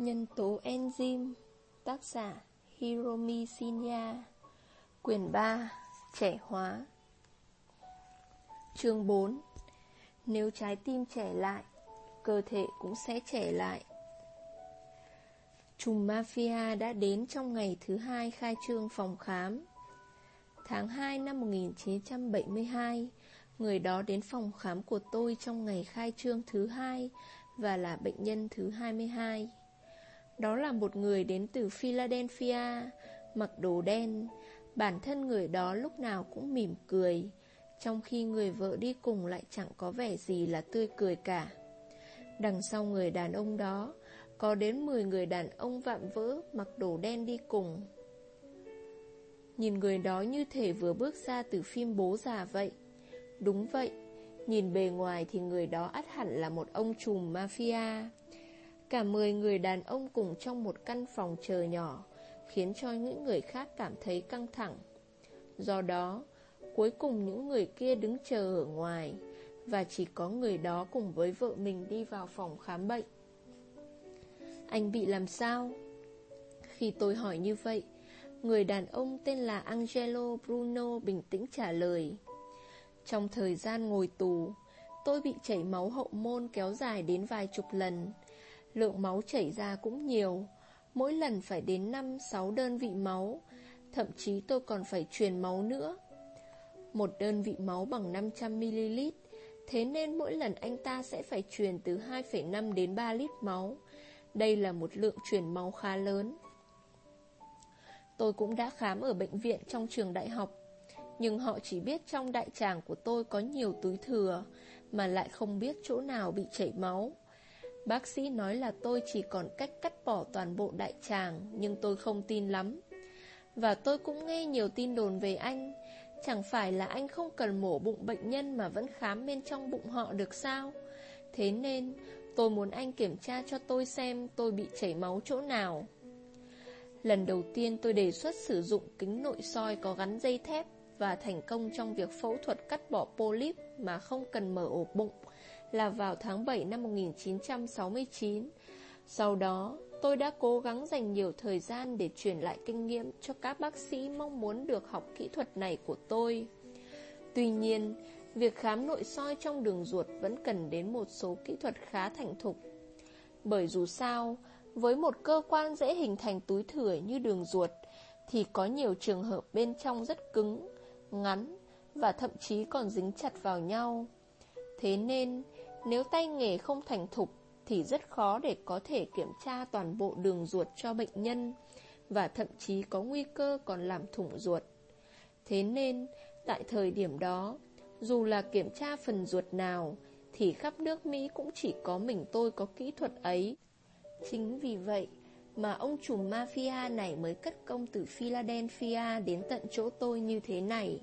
Nhân tố enzyme. Tác giả Hiromi Shinya. Quyển 3. Trẻ hóa. Chương 4. Nếu trái tim trẻ lại, cơ thể cũng sẽ trẻ lại. Trùm mafia đã đến trong ngày thứ 2 khai trương phòng khám. Tháng 2 năm 1972, người đó đến phòng khám của tôi trong ngày khai trương thứ 2 và là bệnh nhân thứ 22. Đó là một người đến từ Philadelphia, mặc đồ đen. Bản thân người đó lúc nào cũng mỉm cười, trong khi người vợ đi cùng lại chẳng có vẻ gì là tươi cười cả. Đằng sau người đàn ông đó, có đến 10 người đàn ông vạm vỡ mặc đồ đen đi cùng. Nhìn người đó như thể vừa bước ra từ phim Bố Già vậy. Đúng vậy, nhìn bề ngoài thì người đó ắt hẳn là một ông trùm mafia. Cả 10 người đàn ông cùng trong một căn phòng chờ nhỏ, khiến cho những người khác cảm thấy căng thẳng. Do đó, cuối cùng những người kia đứng chờ ở ngoài, và chỉ có người đó cùng với vợ mình đi vào phòng khám bệnh. Anh bị làm sao? Khi tôi hỏi như vậy, người đàn ông tên là Angelo Bruno bình tĩnh trả lời. Trong thời gian ngồi tù, tôi bị chảy máu hậu môn kéo dài đến vài chục lần. Lượng máu chảy ra cũng nhiều, mỗi lần phải đến 5-6 đơn vị máu, thậm chí tôi còn phải truyền máu nữa. Một đơn vị máu bằng 500ml, thế nên mỗi lần anh ta sẽ phải truyền từ 2,5 đến 3 lít máu. Đây là một lượng truyền máu khá lớn. Tôi cũng đã khám ở bệnh viện trong trường đại học, nhưng họ chỉ biết trong đại tràng của tôi có nhiều túi thừa, mà lại không biết chỗ nào bị chảy máu. Bác sĩ nói là tôi chỉ còn cách cắt bỏ toàn bộ đại tràng, nhưng tôi không tin lắm. Và tôi cũng nghe nhiều tin đồn về anh. Chẳng phải là anh không cần mổ bụng bệnh nhân mà vẫn khám bên trong bụng họ được sao? Thế nên tôi muốn anh kiểm tra cho tôi xem tôi bị chảy máu chỗ nào. Lần đầu tiên tôi đề xuất sử dụng kính nội soi có gắn dây thép và thành công trong việc phẫu thuật cắt bỏ polyp mà không cần mở ổ bụng là vào tháng 7 năm 1969. Sau đó, tôi đã cố gắng dành nhiều thời gian để truyền lại kinh nghiệm cho các bác sĩ mong muốn được học kỹ thuật này của tôi. Tuy nhiên, việc khám nội soi trong đường ruột vẫn cần đến một số kỹ thuật khá thành thục. Bởi dù sao, với một cơ quan dễ hình thành túi thừa như đường ruột, thì có nhiều trường hợp bên trong rất cứng, ngắn và thậm chí còn dính chặt vào nhau. Thế nên, nếu tay nghề không thành thục thì rất khó để có thể kiểm tra toàn bộ đường ruột cho bệnh nhân, và thậm chí có nguy cơ còn làm thủng ruột. Thế nên, tại thời điểm đó, dù là kiểm tra phần ruột nào, thì khắp nước Mỹ cũng chỉ có mình tôi có kỹ thuật ấy. Chính vì vậy mà ông trùm mafia này mới cất công từ Philadelphia đến tận chỗ tôi như thế này.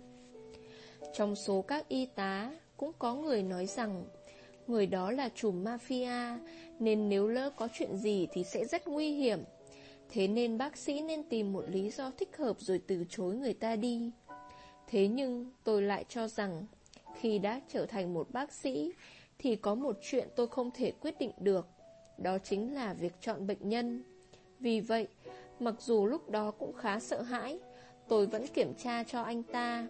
Trong số các y tá, cũng có người nói rằng người đó là trùm mafia, nên nếu lỡ có chuyện gì thì sẽ rất nguy hiểm. Thế nên bác sĩ nên tìm một lý do thích hợp rồi từ chối người ta đi. Thế nhưng tôi lại cho rằng, khi đã trở thành một bác sĩ, thì có một chuyện tôi không thể quyết định được. Đó chính là việc chọn bệnh nhân. Vì vậy, mặc dù lúc đó cũng khá sợ hãi, tôi vẫn kiểm tra cho anh ta.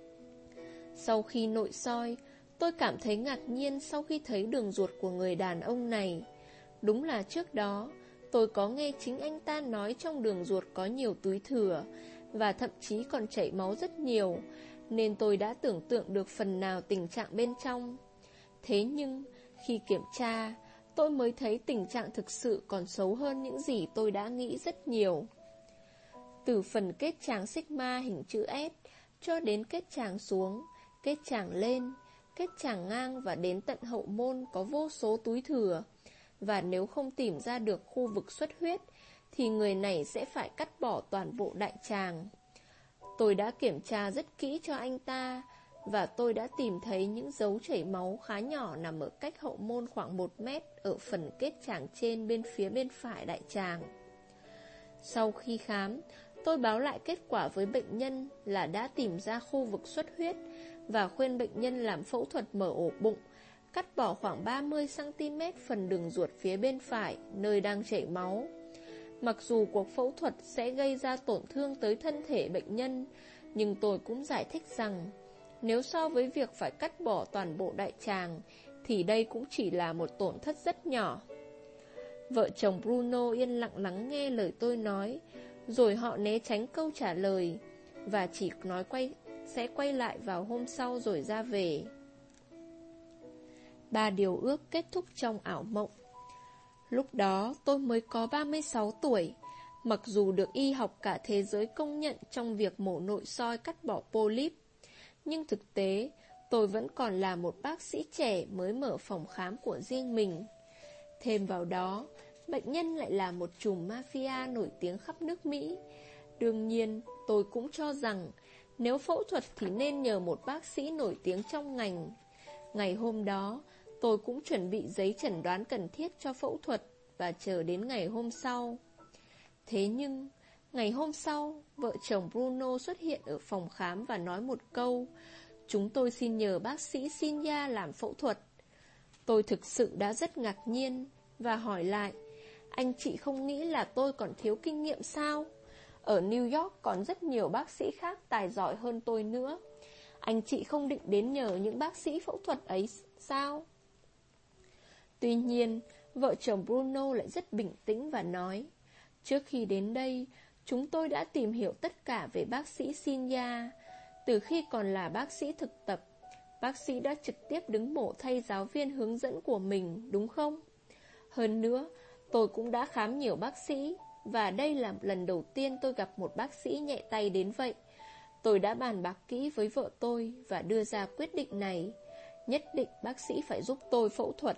Sau khi nội soi, tôi cảm thấy ngạc nhiên sau khi thấy đường ruột của người đàn ông này. Đúng là trước đó, tôi có nghe chính anh ta nói trong đường ruột có nhiều túi thừa, và thậm chí còn chảy máu rất nhiều, nên tôi đã tưởng tượng được phần nào tình trạng bên trong. Thế nhưng, khi kiểm tra, tôi mới thấy tình trạng thực sự còn xấu hơn những gì tôi đã nghĩ rất nhiều. Từ phần kết tràng sigma hình chữ S cho đến kết tràng xuống, kết tràng lên, kết tràng ngang và đến tận hậu môn có vô số túi thừa. Và nếu không tìm ra được khu vực xuất huyết, thì người này sẽ phải cắt bỏ toàn bộ đại tràng. Tôi đã kiểm tra rất kỹ cho anh ta, và tôi đã tìm thấy những dấu chảy máu khá nhỏ nằm ở cách hậu môn khoảng 1 mét ở phần kết tràng trên bên phía bên phải đại tràng. Sau khi khám, tôi báo lại kết quả với bệnh nhân là đã tìm ra khu vực xuất huyết và khuyên bệnh nhân làm phẫu thuật mở ổ bụng, cắt bỏ khoảng 30cm phần đường ruột phía bên phải nơi đang chảy máu. Mặc dù cuộc phẫu thuật sẽ gây ra tổn thương tới thân thể bệnh nhân, nhưng tôi cũng giải thích rằng nếu so với việc phải cắt bỏ toàn bộ đại tràng thì đây cũng chỉ là một tổn thất rất nhỏ. Vợ chồng Bruno yên lặng lắng nghe lời tôi nói, rồi họ né tránh câu trả lời và chỉ nói sẽ quay lại vào hôm sau rồi ra về. 3 điều ước kết thúc trong ảo mộng. Lúc đó tôi mới có 36 tuổi, mặc dù được y học cả thế giới công nhận trong việc mổ nội soi cắt bỏ polyp, nhưng thực tế tôi vẫn còn là một bác sĩ trẻ mới mở phòng khám của riêng mình. Thêm vào đó, bệnh nhân lại là một trùm mafia nổi tiếng khắp nước Mỹ. Đương nhiên, tôi cũng cho rằng nếu phẫu thuật thì nên nhờ một bác sĩ nổi tiếng trong ngành. Ngày hôm đó, tôi cũng chuẩn bị giấy chẩn đoán cần thiết cho phẫu thuật và chờ đến ngày hôm sau. Thế nhưng, ngày hôm sau, vợ chồng Bruno xuất hiện ở phòng khám và nói một câu: "Chúng tôi xin nhờ bác sĩ Shinya làm phẫu thuật." Tôi thực sự đã rất ngạc nhiên và hỏi lại: "Anh chị không nghĩ là tôi còn thiếu kinh nghiệm sao? Ở New York còn rất nhiều bác sĩ khác tài giỏi hơn tôi nữa. Anh chị không định đến nhờ những bác sĩ phẫu thuật ấy sao?" Tuy nhiên, vợ chồng Bruno lại rất bình tĩnh và nói: "Trước khi đến đây, chúng tôi đã tìm hiểu tất cả về bác sĩ Shinya. Từ khi còn là bác sĩ thực tập, bác sĩ đã trực tiếp đứng mổ thay giáo viên hướng dẫn của mình, đúng không? Hơn nữa, tôi cũng đã khám nhiều bác sĩ, và đây là lần đầu tiên tôi gặp một bác sĩ nhẹ tay đến vậy. Tôi đã bàn bạc kỹ với vợ tôi và đưa ra quyết định này. Nhất định bác sĩ phải giúp tôi phẫu thuật."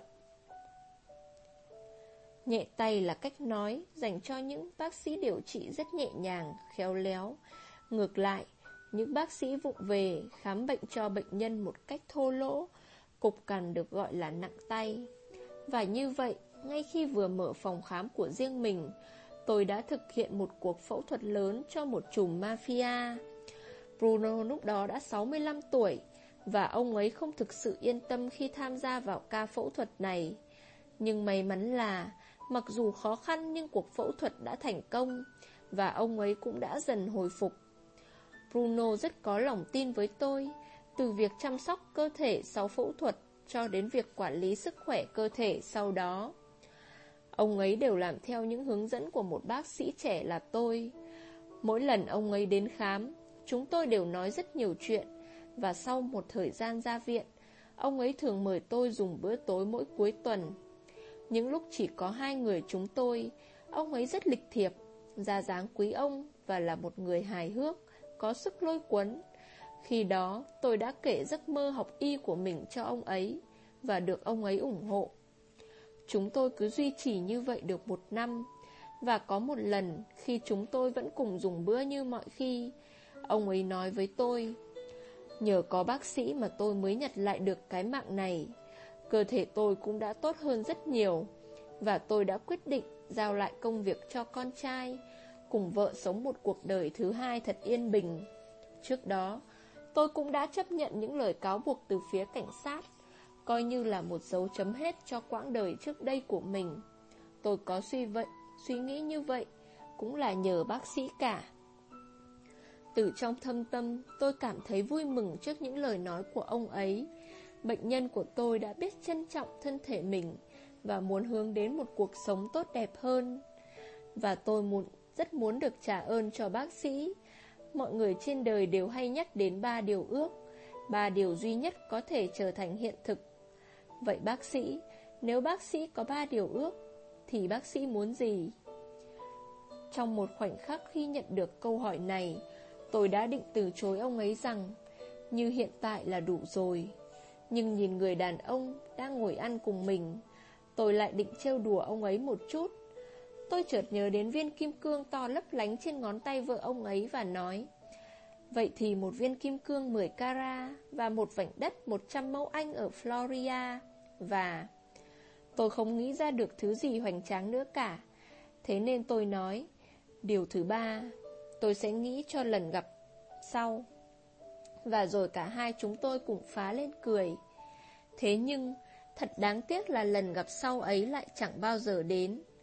Nhẹ tay là cách nói dành cho những bác sĩ điều trị rất nhẹ nhàng, khéo léo. Ngược lại, những bác sĩ vụng về khám bệnh cho bệnh nhân một cách thô lỗ, cục cằn được gọi là nặng tay. Và như vậy, ngay khi vừa mở phòng khám của riêng mình, tôi đã thực hiện một cuộc phẫu thuật lớn cho một trùm mafia. Bruno lúc đó đã 65 tuổi, và ông ấy không thực sự yên tâm khi tham gia vào ca phẫu thuật này. Nhưng may mắn là, mặc dù khó khăn nhưng cuộc phẫu thuật đã thành công, và ông ấy cũng đã dần hồi phục. Bruno rất có lòng tin với tôi, từ việc chăm sóc cơ thể sau phẫu thuật cho đến việc quản lý sức khỏe cơ thể sau đó. Ông ấy đều làm theo những hướng dẫn của một bác sĩ trẻ là tôi. Mỗi lần ông ấy đến khám, chúng tôi đều nói rất nhiều chuyện, và sau một thời gian ra viện, ông ấy thường mời tôi dùng bữa tối mỗi cuối tuần. Những lúc chỉ có 2 người chúng tôi, ông ấy rất lịch thiệp, ra dáng quý ông và là một người hài hước, có sức lôi cuốn. Khi đó, tôi đã kể giấc mơ học y của mình cho ông ấy, và được ông ấy ủng hộ. Chúng tôi cứ duy trì như vậy được 1 năm, và có một lần khi chúng tôi vẫn cùng dùng bữa như mọi khi, ông ấy nói với tôi: "Nhờ có bác sĩ mà tôi mới nhặt lại được cái mạng này. Cơ thể tôi cũng đã tốt hơn rất nhiều, và tôi đã quyết định giao lại công việc cho con trai, cùng vợ sống một cuộc đời thứ hai thật yên bình." Trước đó, tôi cũng đã chấp nhận những lời cáo buộc từ phía cảnh sát, coi như là một dấu chấm hết cho quãng đời trước đây của mình. Tôi có suy nghĩ như vậy, cũng là nhờ bác sĩ cả. Từ trong thâm tâm, tôi cảm thấy vui mừng trước những lời nói của ông ấy. Bệnh nhân của tôi đã biết trân trọng thân thể mình và muốn hướng đến một cuộc sống tốt đẹp hơn. Và tôi rất muốn được trả ơn cho bác sĩ. Mọi người trên đời đều hay nhắc đến 3 điều ước, 3 điều duy nhất có thể trở thành hiện thực. Vậy bác sĩ, nếu bác sĩ có 3 điều ước, thì bác sĩ muốn gì? Trong một khoảnh khắc khi nhận được câu hỏi này, tôi đã định từ chối ông ấy rằng, như hiện tại là đủ rồi. Nhưng nhìn người đàn ông đang ngồi ăn cùng mình, tôi lại định trêu đùa ông ấy một chút. Tôi chợt nhớ đến viên kim cương to lấp lánh trên ngón tay vợ ông ấy và nói: "Vậy thì một viên kim cương 10 carat và một vảnh đất 100 mẫu Anh ở Florida." Và tôi không nghĩ ra được thứ gì hoành tráng nữa cả. Thế nên tôi nói: "Điều thứ 3, tôi sẽ nghĩ cho lần gặp sau." Và rồi cả hai chúng tôi cùng phá lên cười. Thế nhưng, thật đáng tiếc là lần gặp sau ấy lại chẳng bao giờ đến.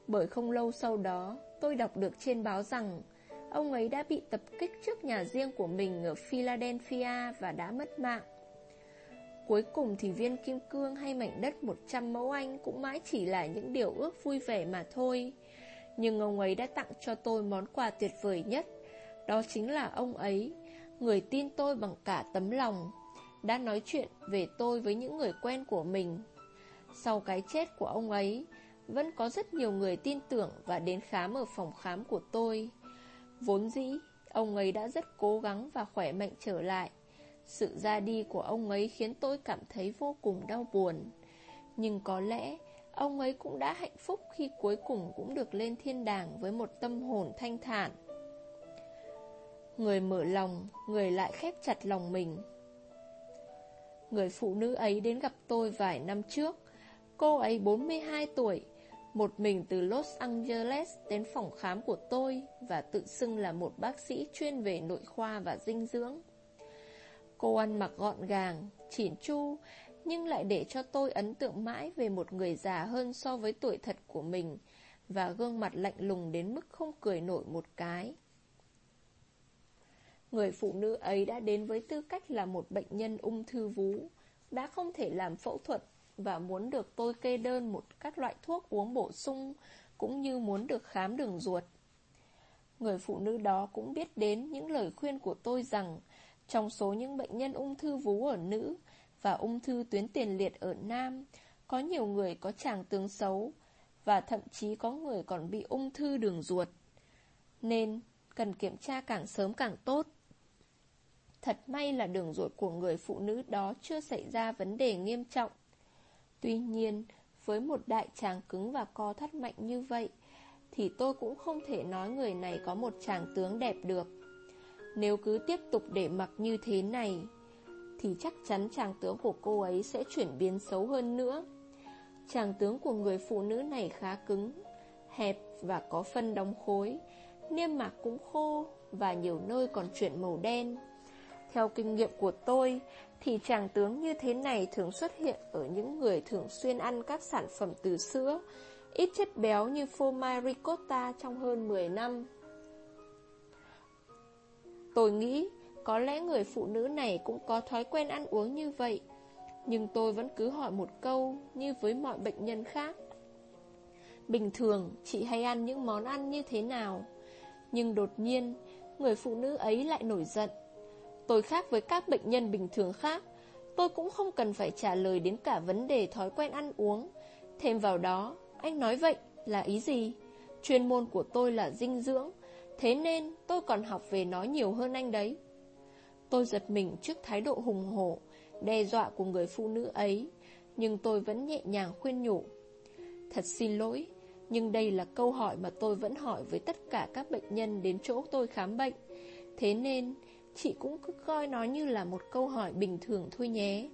Bởi không lâu sau đó, tôi đọc được trên báo rằng ông ấy đã bị tập kích trước nhà riêng của mình ở Philadelphia và đã mất mạng. Cuối cùng thì viên kim cương hay mảnh đất 100 mẫu Anh cũng mãi chỉ là những điều ước vui vẻ mà thôi. Nhưng ông ấy đã tặng cho tôi món quà tuyệt vời nhất. Đó chính là ông ấy, người tin tôi bằng cả tấm lòng, đã nói chuyện về tôi với những người quen của mình. Sau cái chết của ông ấy, vẫn có rất nhiều người tin tưởng và đến khám ở phòng khám của tôi. Vốn dĩ, ông ấy đã rất cố gắng và khỏe mạnh trở lại. Sự ra đi của ông ấy khiến tôi cảm thấy vô cùng đau buồn. Nhưng có lẽ ông ấy cũng đã hạnh phúc khi cuối cùng cũng được lên thiên đàng với một tâm hồn thanh thản. Người mở lòng, người lại khép chặt lòng mình. Người phụ nữ ấy đến gặp tôi vài năm trước. Cô ấy 42 tuổi, một mình từ Los Angeles đến phòng khám của tôi và tự xưng là một bác sĩ chuyên về nội khoa và dinh dưỡng. Cô ăn mặc gọn gàng, chỉn chu, nhưng lại để cho tôi ấn tượng mãi về một người già hơn so với tuổi thật của mình và gương mặt lạnh lùng đến mức không cười nổi một cái. Người phụ nữ ấy đã đến với tư cách là một bệnh nhân ung thư vú, đã không thể làm phẫu thuật và muốn được tôi kê đơn các loại thuốc uống bổ sung, cũng như muốn được khám đường ruột. Người phụ nữ đó cũng biết đến những lời khuyên của tôi rằng trong số những bệnh nhân ung thư vú ở nữ và ung thư tuyến tiền liệt ở nam, có nhiều người có tràng tướng xấu và thậm chí có người còn bị ung thư đường ruột, nên cần kiểm tra càng sớm càng tốt. Thật may là đường ruột của người phụ nữ đó chưa xảy ra vấn đề nghiêm trọng. Tuy nhiên, với một đại tràng cứng và co thắt mạnh như vậy, thì tôi cũng không thể nói người này có một tràng tướng đẹp được. Nếu cứ tiếp tục để mặc như thế này, thì chắc chắn tràng tướng của cô ấy sẽ chuyển biến xấu hơn nữa. Tràng tướng của người phụ nữ này khá cứng, hẹp và có phân đóng khối, niêm mạc cũng khô và nhiều nơi còn chuyển màu đen. Theo kinh nghiệm của tôi, thì tràng tướng như thế này thường xuất hiện ở những người thường xuyên ăn các sản phẩm từ sữa, ít chất béo như phô mai ricotta trong hơn 10 năm. Tôi nghĩ có lẽ người phụ nữ này cũng có thói quen ăn uống như vậy, nhưng tôi vẫn cứ hỏi một câu như với mọi bệnh nhân khác. Bình thường chị hay ăn những món ăn như thế nào? Nhưng đột nhiên, người phụ nữ ấy lại nổi giận. Tôi khác với các bệnh nhân bình thường khác, tôi cũng không cần phải trả lời đến cả vấn đề thói quen ăn uống. Thêm vào đó, anh nói vậy là ý gì? Chuyên môn của tôi là dinh dưỡng, thế nên tôi còn học về nó nhiều hơn anh đấy. Tôi giật mình trước thái độ hùng hổ, đe dọa của người phụ nữ ấy, nhưng tôi vẫn nhẹ nhàng khuyên nhủ. Thật xin lỗi, nhưng đây là câu hỏi mà tôi vẫn hỏi với tất cả các bệnh nhân đến chỗ tôi khám bệnh. Thế nên, chị cũng cứ coi nó như là một câu hỏi bình thường thôi nhé.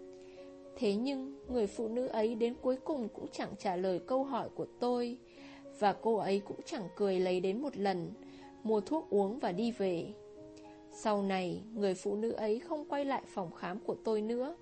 Thế nhưng, người phụ nữ ấy đến cuối cùng cũng chẳng trả lời câu hỏi của tôi, và cô ấy cũng chẳng cười lấy đến một lần, mua thuốc uống và đi về. Sau này, người phụ nữ ấy không quay lại phòng khám của tôi nữa.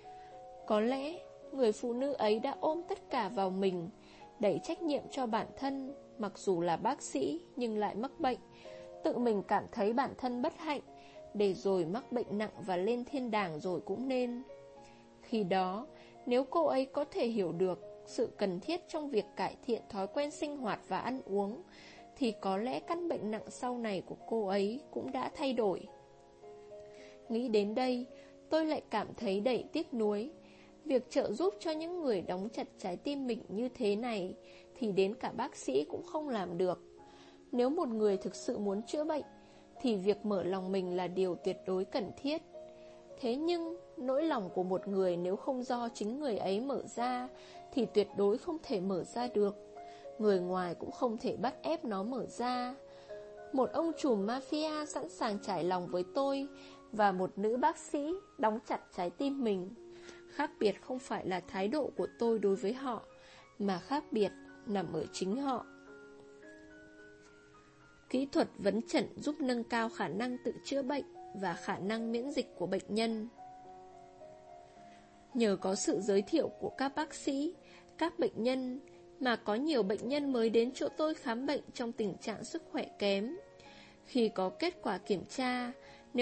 Có lẽ, người phụ nữ ấy đã ôm tất cả vào mình, đẩy trách nhiệm cho bản thân, mặc dù là bác sĩ nhưng lại mắc bệnh, tự mình cảm thấy bản thân bất hạnh, để rồi mắc bệnh nặng và lên thiên đàng rồi cũng nên. Khi đó, nếu cô ấy có thể hiểu được sự cần thiết trong việc cải thiện thói quen sinh hoạt và ăn uống, thì có lẽ căn bệnh nặng sau này của cô ấy cũng đã thay đổi. Nghĩ đến đây, tôi lại cảm thấy đầy tiếc nuối. Việc trợ giúp cho những người đóng chặt trái tim mình như thế này thì đến cả bác sĩ cũng không làm được. Nếu một người thực sự muốn chữa bệnh, thì việc mở lòng mình là điều tuyệt đối cần thiết. Thế nhưng, nỗi lòng của một người nếu không do chính người ấy mở ra, thì tuyệt đối không thể mở ra được. Người ngoài cũng không thể bắt ép nó mở ra. Một ông trùm mafia sẵn sàng trải lòng với tôi, và một nữ bác sĩ đóng chặt trái tim mình. Khác biệt không phải là thái độ của tôi đối với họ, mà khác biệt nằm ở chính họ. Kỹ thuật vấn chẩn giúp nâng cao khả năng tự chữa bệnh và khả năng miễn dịch của bệnh nhân. Nhờ có sự giới thiệu của các bác sĩ, các bệnh nhân mà có nhiều bệnh nhân mới đến chỗ tôi khám bệnh trong tình trạng sức khỏe kém. Khi có kết quả kiểm tra,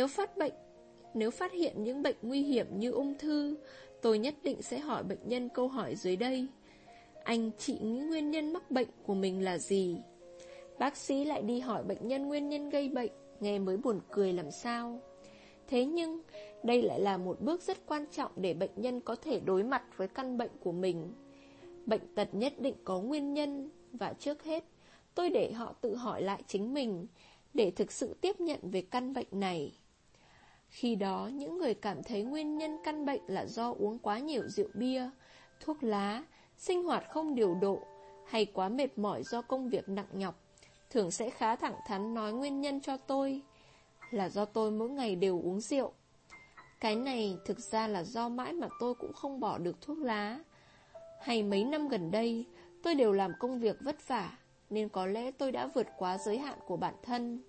nếu phát hiện những bệnh nguy hiểm như ung thư, tôi nhất định sẽ hỏi bệnh nhân câu hỏi dưới đây. Anh chị nghĩ nguyên nhân mắc bệnh của mình là gì? Bác sĩ lại đi hỏi bệnh nhân nguyên nhân gây bệnh, nghe mới buồn cười làm sao. Thế nhưng, đây lại là một bước rất quan trọng để bệnh nhân có thể đối mặt với căn bệnh của mình. Bệnh tật nhất định có nguyên nhân, và trước hết, tôi để họ tự hỏi lại chính mình, để thực sự tiếp nhận về căn bệnh này. Khi đó, những người cảm thấy nguyên nhân căn bệnh là do uống quá nhiều rượu bia, thuốc lá, sinh hoạt không điều độ, hay quá mệt mỏi do công việc nặng nhọc, thường sẽ khá thẳng thắn nói nguyên nhân cho tôi là do tôi mỗi ngày đều uống rượu. Cái này thực ra là do mãi mà tôi cũng không bỏ được thuốc lá. Hay mấy năm gần đây, tôi đều làm công việc vất vả, nên có lẽ tôi đã vượt quá giới hạn của bản thân.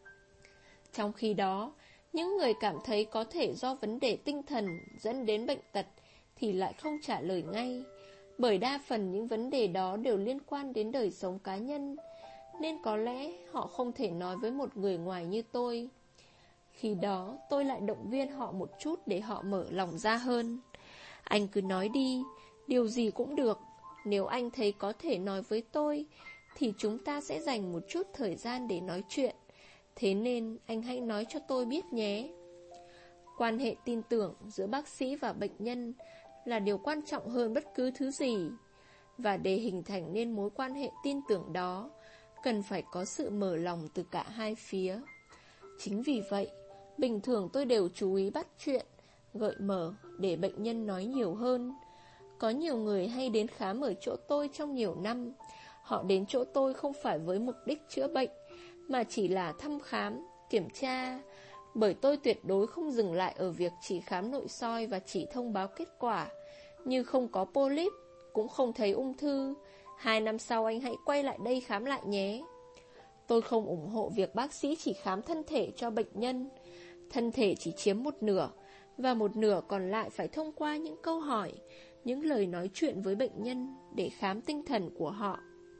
Trong khi đó, những người cảm thấy có thể do vấn đề tinh thần dẫn đến bệnh tật thì lại không trả lời ngay, bởi đa phần những vấn đề đó đều liên quan đến đời sống cá nhân, nên có lẽ họ không thể nói với một người ngoài như tôi. Khi đó tôi lại động viên họ một chút để họ mở lòng ra hơn. Anh cứ nói đi, điều gì cũng được. Nếu anh thấy có thể nói với tôi thì chúng ta sẽ dành một chút thời gian để nói chuyện. Thế nên anh hãy nói cho tôi biết nhé. Quan hệ tin tưởng giữa bác sĩ và bệnh nhân là điều quan trọng hơn bất cứ thứ gì. Và để hình thành nên mối quan hệ tin tưởng đó, cần phải có sự mở lòng từ cả hai phía. Chính vì vậy, bình thường tôi đều chú ý bắt chuyện, gợi mở để bệnh nhân nói nhiều hơn. Có nhiều người hay đến khám ở chỗ tôi trong nhiều năm. Họ đến chỗ tôi không phải với mục đích chữa bệnh, mà chỉ là thăm khám, kiểm tra. Bởi tôi tuyệt đối không dừng lại ở việc chỉ khám nội soi và chỉ thông báo kết quả, như không có polyp, cũng không thấy ung thư. 2 năm sau anh hãy quay lại đây khám lại nhé. Tôi không ủng hộ việc bác sĩ chỉ khám thân thể cho bệnh nhân. Thân thể chỉ chiếm một nửa, và một nửa còn lại phải thông qua những câu hỏi, những lời nói chuyện với bệnh nhân để khám tinh thần của họ.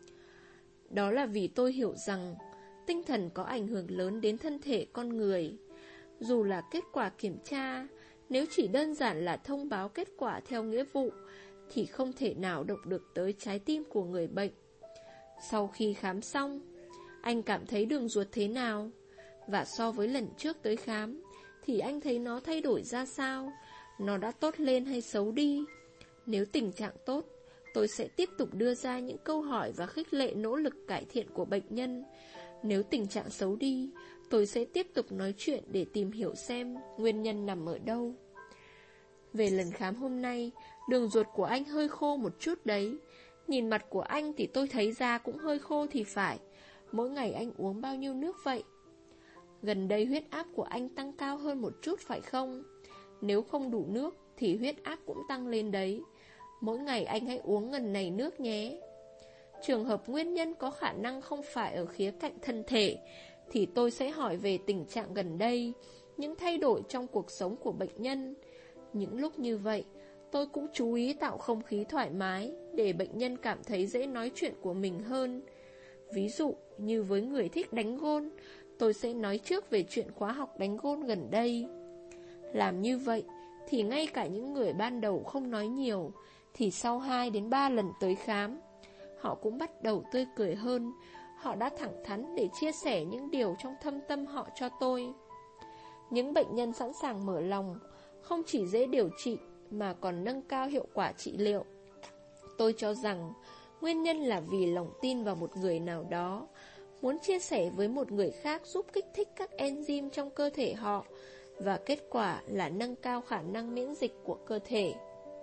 Đó là vì tôi hiểu rằng tinh thần có ảnh hưởng lớn đến thân thể con người. Dù là kết quả kiểm tra, nếu chỉ đơn giản là thông báo kết quả theo nghĩa vụ, thì không thể nào động được tới trái tim của người bệnh. Sau khi khám xong, anh cảm thấy đường ruột thế nào? Và so với lần trước tới khám, thì anh thấy nó thay đổi ra sao? Nó đã tốt lên hay xấu đi? Nếu tình trạng tốt, tôi sẽ tiếp tục đưa ra những câu hỏi và khích lệ nỗ lực cải thiện của bệnh nhân. Nếu tình trạng xấu đi, tôi sẽ tiếp tục nói chuyện để tìm hiểu xem nguyên nhân nằm ở đâu. Về lần khám hôm nay, đường ruột của anh hơi khô một chút đấy. Nhìn mặt của anh thì tôi thấy da cũng hơi khô thì phải. Mỗi ngày anh uống bao nhiêu nước vậy? Gần đây huyết áp của anh tăng cao hơn một chút phải không? Nếu không đủ nước thì huyết áp cũng tăng lên đấy. Mỗi ngày anh hãy uống ngần này nước nhé. Trường hợp nguyên nhân có khả năng không phải ở khía cạnh thân thể, thì tôi sẽ hỏi về tình trạng gần đây, những thay đổi trong cuộc sống của bệnh nhân. Những lúc như vậy, tôi cũng chú ý tạo không khí thoải mái để bệnh nhân cảm thấy dễ nói chuyện của mình hơn. Ví dụ như với người thích đánh gôn, tôi sẽ nói trước về chuyện khóa học đánh gôn gần đây. Làm như vậy thì ngay cả những người ban đầu không nói nhiều, thì sau 2 đến 3 lần tới khám, họ cũng bắt đầu tươi cười hơn. Họ đã thẳng thắn để chia sẻ những điều trong thâm tâm họ cho tôi. Những bệnh nhân sẵn sàng mở lòng không chỉ dễ điều trị mà còn nâng cao hiệu quả trị liệu. Tôi cho rằng nguyên nhân là vì lòng tin vào một người nào đó, muốn chia sẻ với một người khác giúp kích thích các enzyme trong cơ thể họ, và kết quả là nâng cao khả năng miễn dịch của cơ thể.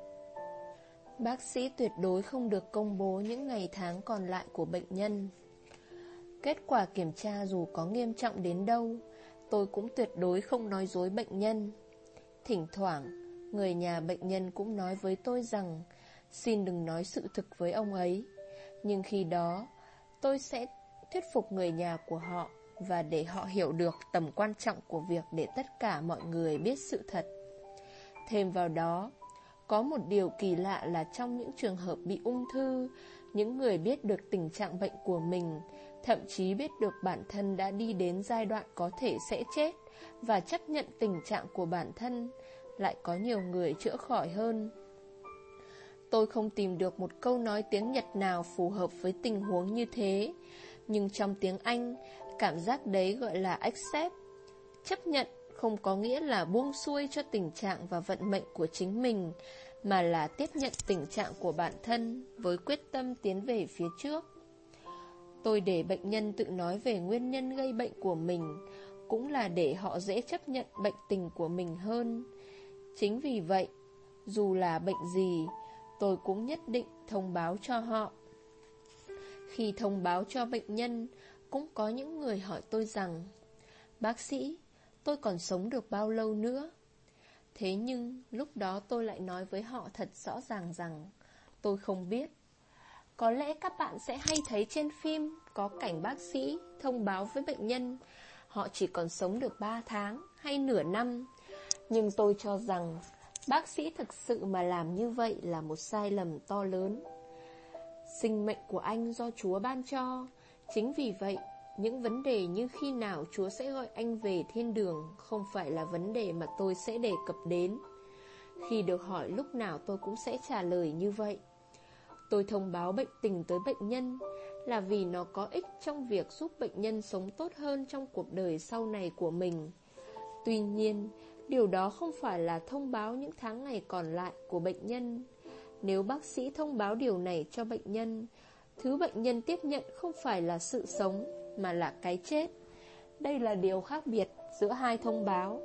Bác sĩ tuyệt đối không được công bố những ngày tháng còn lại của bệnh nhân. Kết quả kiểm tra dù có nghiêm trọng đến đâu, tôi cũng tuyệt đối không nói dối bệnh nhân. Thỉnh thoảng, người nhà bệnh nhân cũng nói với tôi rằng xin đừng nói sự thực với ông ấy. Nhưng khi đó, tôi sẽ thuyết phục người nhà của họ và để họ hiểu được tầm quan trọng của việc để tất cả mọi người biết sự thật. Thêm vào đó, Có một điều kỳ lạ là trong những trường hợp bị ung thư, những người biết được tình trạng bệnh của mình, thậm chí biết được bản thân đã đi đến giai đoạn có thể sẽ chết và chấp nhận tình trạng của bản thân, lại có nhiều người chữa khỏi hơn. Tôi không tìm được một câu nói tiếng Nhật nào phù hợp với tình huống như thế, nhưng trong tiếng Anh, cảm giác đấy gọi là accept. Chấp nhận không có nghĩa là buông xuôi cho tình trạng và vận mệnh của chính mình, mà là tiếp nhận tình trạng của bản thân với quyết tâm tiến về phía trước. Tôi để bệnh nhân tự nói về nguyên nhân gây bệnh của mình, cũng là để họ dễ chấp nhận bệnh tình của mình hơn. Chính vì vậy, dù là bệnh gì, tôi cũng nhất định thông báo cho họ. Khi thông báo cho bệnh nhân, cũng có những người hỏi tôi rằng: bác sĩ, tôi còn sống được bao lâu nữa? Thế nhưng lúc đó tôi lại nói với họ thật rõ ràng rằng tôi không biết. Có lẽ các bạn sẽ hay thấy trên phim có cảnh bác sĩ thông báo với bệnh nhân họ chỉ còn sống được 3 tháng hay nửa năm. Nhưng tôi cho rằng bác sĩ thực sự mà làm như vậy là một sai lầm to lớn. Sinh mệnh của anh do Chúa ban cho. Chính vì vậy, những vấn đề như khi nào Chúa sẽ gọi anh về thiên đường không phải là vấn đề mà tôi sẽ đề cập đến. Khi được hỏi lúc nào tôi cũng sẽ trả lời như vậy. Tôi thông báo bệnh tình tới bệnh nhân là vì nó có ích trong việc giúp bệnh nhân sống tốt hơn trong cuộc đời sau này của mình. Tuy nhiên, điều đó không phải là thông báo những tháng ngày còn lại của bệnh nhân. Nếu bác sĩ thông báo điều này cho bệnh nhân, thứ bệnh nhân tiếp nhận không phải là sự sống, mà là cái chết. Đây là điều khác biệt giữa hai thông báo.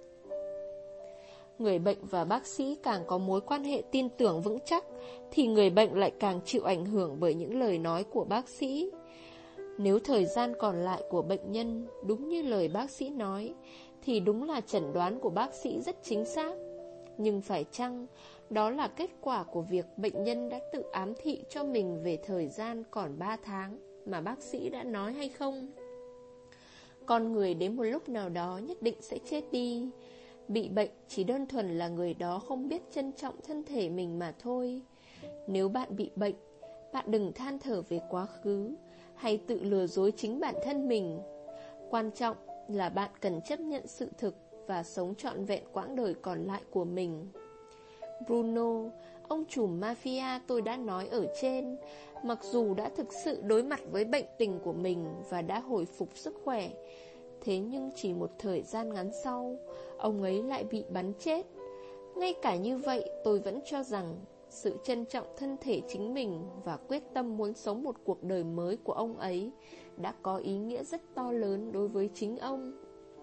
Người bệnh và bác sĩ càng có mối quan hệ tin tưởng vững chắc, thì người bệnh lại càng chịu ảnh hưởng bởi những lời nói của bác sĩ. Nếu thời gian còn lại của bệnh nhân đúng như lời bác sĩ nói, thì đúng là chẩn đoán của bác sĩ rất chính xác. Nhưng phải chăng đó là kết quả của việc bệnh nhân đã tự ám thị cho mình về thời gian còn 3 tháng mà bác sĩ đã nói hay không? Con người đến một lúc nào đó nhất định sẽ chết đi. Bị bệnh chỉ đơn thuần là người đó không biết trân trọng thân thể mình mà thôi. Nếu bạn bị bệnh, bạn đừng than thở về quá khứ hay tự lừa dối chính bản thân mình. Quan trọng là bạn cần chấp nhận sự thực và sống trọn vẹn quãng đời còn lại của mình. Bruno, ông trùm mafia tôi đã nói ở trên, mặc dù đã thực sự đối mặt với bệnh tình của mình và đã hồi phục sức khỏe, thế nhưng chỉ một thời gian ngắn sau, ông ấy lại bị bắn chết. Ngay cả như vậy, tôi vẫn cho rằng sự trân trọng thân thể chính mình và quyết tâm muốn sống một cuộc đời mới của ông ấy đã có ý nghĩa rất to lớn đối với chính ông.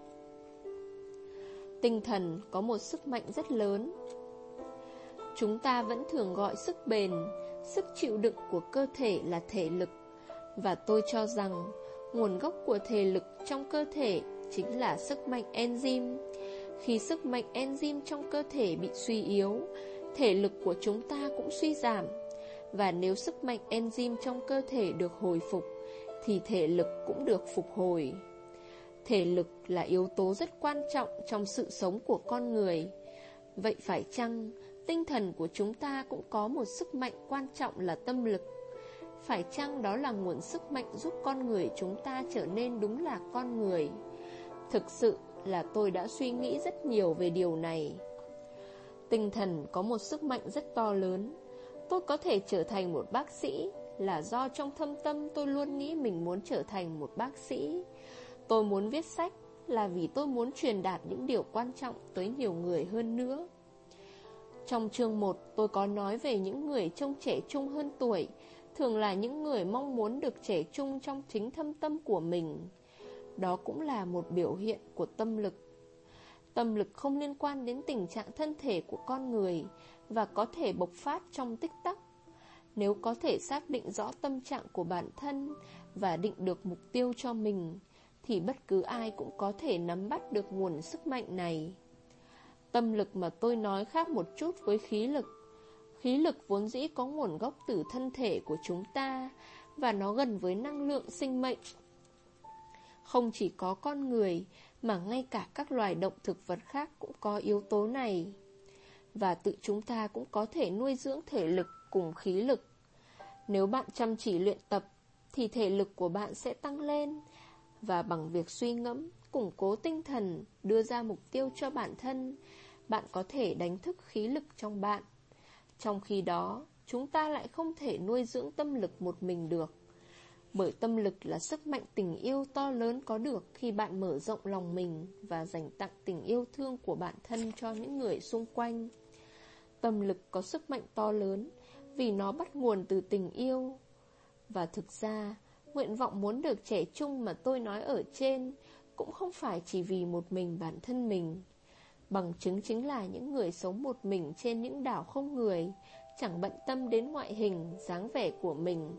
Tinh thần có một sức mạnh rất lớn. Chúng ta vẫn thường gọi sức bền, sức chịu đựng của cơ thể là thể lực, và tôi cho rằng nguồn gốc của thể lực trong cơ thể chính là sức mạnh enzyme. Khi sức mạnh enzyme trong cơ thể bị suy yếu, thể lực của chúng ta cũng suy giảm. Và nếu sức mạnh enzyme trong cơ thể được hồi phục, thì thể lực cũng được phục hồi. Thể lực là yếu tố rất quan trọng trong sự sống của con người. Vậy phải chăng tinh thần của chúng ta cũng có một sức mạnh quan trọng là tâm lực? Phải chăng đó là nguồn sức mạnh giúp con người chúng ta trở nên đúng là con người? Thực sự là tôi đã suy nghĩ rất nhiều về điều này. Tinh thần có một sức mạnh rất to lớn. Tôi có thể trở thành một bác sĩ là do trong thâm tâm tôi luôn nghĩ mình muốn trở thành một bác sĩ. Tôi muốn viết sách là vì tôi muốn truyền đạt những điều quan trọng tới nhiều người hơn nữa. Trong chương 1 tôi có nói về những người trông trẻ trung hơn tuổi, thường là những người mong muốn được trẻ trung trong chính thâm tâm của mình. Đó cũng là một biểu hiện của tâm lực. Tâm lực không liên quan đến tình trạng thân thể của con người và có thể bộc phát trong tích tắc. Nếu có thể xác định rõ tâm trạng của bản thân và định được mục tiêu cho mình, thì bất cứ ai cũng có thể nắm bắt được nguồn sức mạnh này. Tâm lực mà tôi nói khác một chút với khí lực. Khí lực vốn dĩ có nguồn gốc từ thân thể của chúng ta, và nó gần với năng lượng sinh mệnh. Không chỉ có con người, mà ngay cả các loài động thực vật khác cũng có yếu tố này. và tự chúng ta cũng có thể nuôi dưỡng thể lực cùng khí lực. Nếu bạn chăm chỉ luyện tập thì thể lực của bạn sẽ tăng lên, và bằng việc suy ngẫm, củng cố tinh thần, đưa ra mục tiêu cho bản thân, bạn có thể đánh thức khí lực trong bạn. Trong khi đó, chúng ta lại không thể nuôi dưỡng tâm lực một mình được, bởi tâm lực là sức mạnh tình yêu to lớn có được khi bạn mở rộng lòng mình và dành tặng tình yêu thương của bản thân cho những người xung quanh. Tâm lực có sức mạnh to lớn vì nó bắt nguồn từ tình yêu. Và thực ra, nguyện vọng muốn được trẻ trung mà tôi nói ở trên cũng không phải chỉ vì một mình bản thân mình. Bằng chứng chính là những người sống một mình trên những đảo không người, chẳng bận tâm đến ngoại hình, dáng vẻ của mình.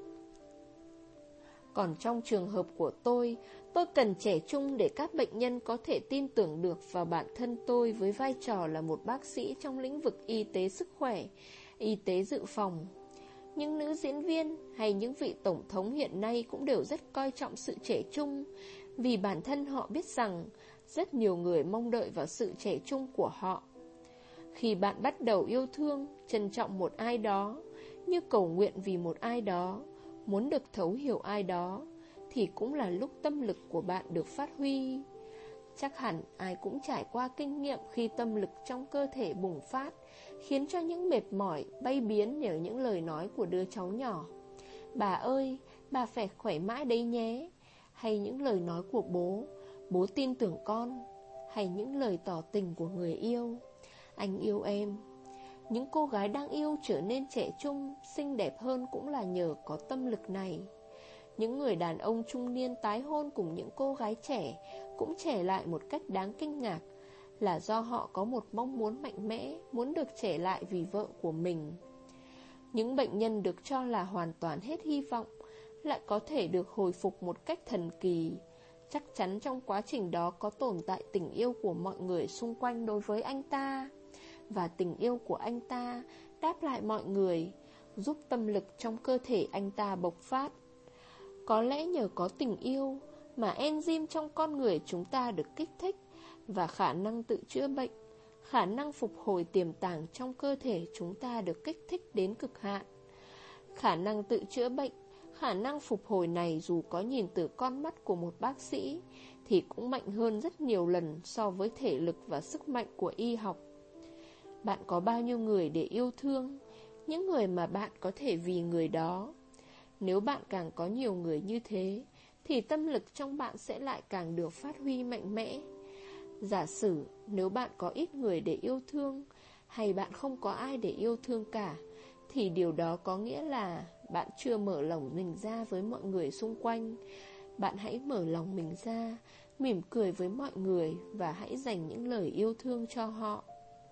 Còn trong trường hợp của tôi cần trẻ trung để các bệnh nhân có thể tin tưởng được vào bản thân tôi với vai trò là một bác sĩ trong lĩnh vực y tế sức khỏe, y tế dự phòng. Những nữ diễn viên hay những vị tổng thống hiện nay cũng đều rất coi trọng sự trẻ trung, vì bản thân họ biết rằng rất nhiều người mong đợi vào sự trẻ trung của họ. Khi bạn bắt đầu yêu thương, trân trọng một ai đó, như cầu nguyện vì một ai đó, muốn được thấu hiểu ai đó, thì cũng là lúc tâm lực của bạn được phát huy. Chắc hẳn ai cũng trải qua kinh nghiệm khi tâm lực trong cơ thể bùng phát, khiến cho những mệt mỏi bay biến nhờ những lời nói của đứa cháu nhỏ. Bà ơi, bà phải khỏe mãi đấy nhé. Hay những lời nói của bố, bố tin tưởng con. Hay những lời tỏ tình của người yêu, anh yêu em. Những cô gái đang yêu trở nên trẻ trung, xinh đẹp hơn cũng là nhờ có tâm lực này. Những người đàn ông trung niên tái hôn cùng những cô gái trẻ cũng trẻ lại một cách đáng kinh ngạc, là do họ có một mong muốn mạnh mẽ, muốn được trẻ lại vì vợ của mình. Những bệnh nhân được cho là hoàn toàn hết hy vọng lại có thể được hồi phục một cách thần kỳ. Chắc chắn trong quá trình đó có tồn tại tình yêu của mọi người xung quanh đối với anh ta, và tình yêu của anh ta đáp lại mọi người, giúp tâm lực trong cơ thể anh ta bộc phát. Có lẽ nhờ có tình yêu mà enzyme trong con người chúng ta được kích thích, và khả năng tự chữa bệnh, khả năng phục hồi tiềm tàng trong cơ thể chúng ta được kích thích đến cực hạn. Khả năng tự chữa bệnh, khả năng phục hồi này dù có nhìn từ con mắt của một bác sĩ thì cũng mạnh hơn rất nhiều lần so với thể lực và sức mạnh của y học. Bạn có bao nhiêu người để yêu thương, những người mà bạn có thể vì người đó. Nếu bạn càng có nhiều người như thế thì tâm lực trong bạn sẽ lại càng được phát huy mạnh mẽ. Giả sử nếu bạn có ít người để yêu thương, hay bạn không có ai để yêu thương cả, thì điều đó có nghĩa là bạn chưa mở lòng mình ra với mọi người xung quanh. Bạn hãy mở lòng mình ra, mỉm cười với mọi người và hãy dành những lời yêu thương cho họ.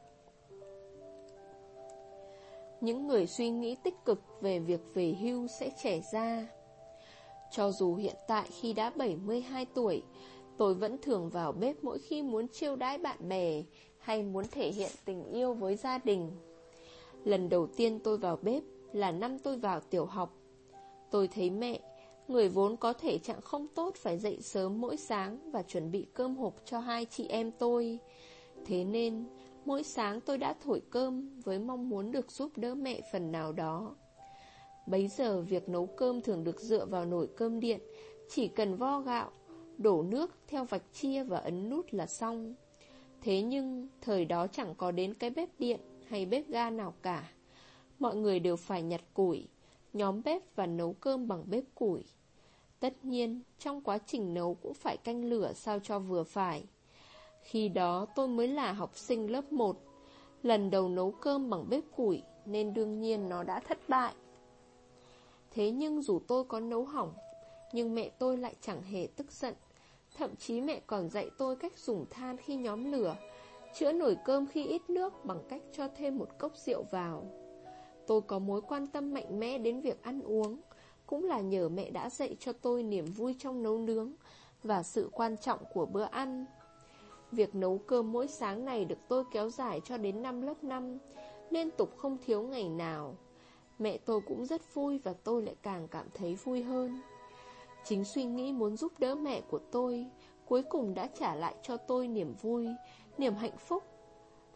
Những người suy nghĩ tích cực về việc về hưu sẽ trẻ ra. Cho dù hiện tại khi đã 72 tuổi, tôi vẫn thường vào bếp mỗi khi muốn chiêu đãi bạn bè hay muốn thể hiện tình yêu với gia đình. Lần đầu tiên tôi vào bếp là năm tôi vào tiểu học. Tôi thấy mẹ, người vốn có thể trạng không tốt, phải dậy sớm mỗi sáng và chuẩn bị cơm hộp cho hai chị em tôi. Thế nên, mỗi sáng tôi đã thổi cơm với mong muốn được giúp đỡ mẹ phần nào đó. Bấy giờ việc nấu cơm thường được dựa vào nồi cơm điện, chỉ cần vo gạo, đổ nước theo vạch chia và ấn nút là xong. Thế nhưng, thời đó chẳng có đến cái bếp điện hay bếp ga nào cả. Mọi người đều phải nhặt củi, nhóm bếp và nấu cơm bằng bếp củi. Tất nhiên, trong quá trình nấu cũng phải canh lửa sao cho vừa phải. Khi đó tôi mới là học sinh lớp 1, lần đầu nấu cơm bằng bếp củi nên đương nhiên nó đã thất bại. Thế nhưng dù tôi có nấu hỏng, nhưng mẹ tôi lại chẳng hề tức giận. Thậm chí mẹ còn dạy tôi cách dùng than khi nhóm lửa, chữa nồi cơm khi ít nước bằng cách cho thêm một cốc rượu vào. Tôi có mối quan tâm mạnh mẽ đến việc ăn uống, cũng là nhờ mẹ đã dạy cho tôi niềm vui trong nấu nướng và sự quan trọng của bữa ăn. Việc nấu cơm mỗi sáng này được tôi kéo dài cho đến năm lớp 5, liên tục không thiếu ngày nào. Mẹ tôi cũng rất vui và tôi lại càng cảm thấy vui hơn. Chính suy nghĩ muốn giúp đỡ mẹ của tôi cuối cùng đã trả lại cho tôi niềm vui, niềm hạnh phúc.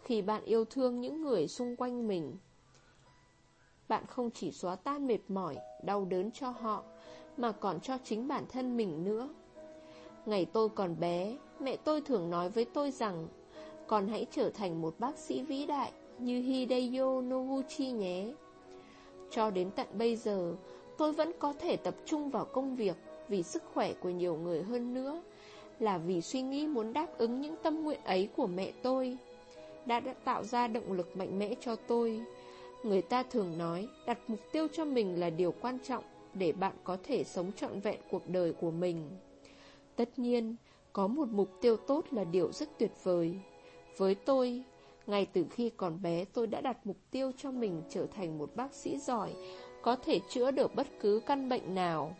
Khi bạn yêu thương những người xung quanh mình, bạn không chỉ xóa tan mệt mỏi, đau đớn cho họ, mà còn cho chính bản thân mình nữa. Ngày tôi còn bé, mẹ tôi thường nói với tôi rằng, con hãy trở thành một bác sĩ vĩ đại như Hideo Noguchi nhé. Cho đến tận bây giờ, tôi vẫn có thể tập trung vào công việc vì sức khỏe của nhiều người hơn nữa, là vì suy nghĩ muốn đáp ứng những tâm nguyện ấy của mẹ tôi đã tạo ra động lực mạnh mẽ cho tôi. Người ta thường nói đặt mục tiêu cho mình là điều quan trọng để bạn có thể sống trọn vẹn cuộc đời của mình. Tất nhiên, có một mục tiêu tốt là điều rất tuyệt vời. Với tôi, ngay từ khi còn bé tôi đã đặt mục tiêu cho mình trở thành một bác sĩ giỏi, có thể chữa được bất cứ căn bệnh nào.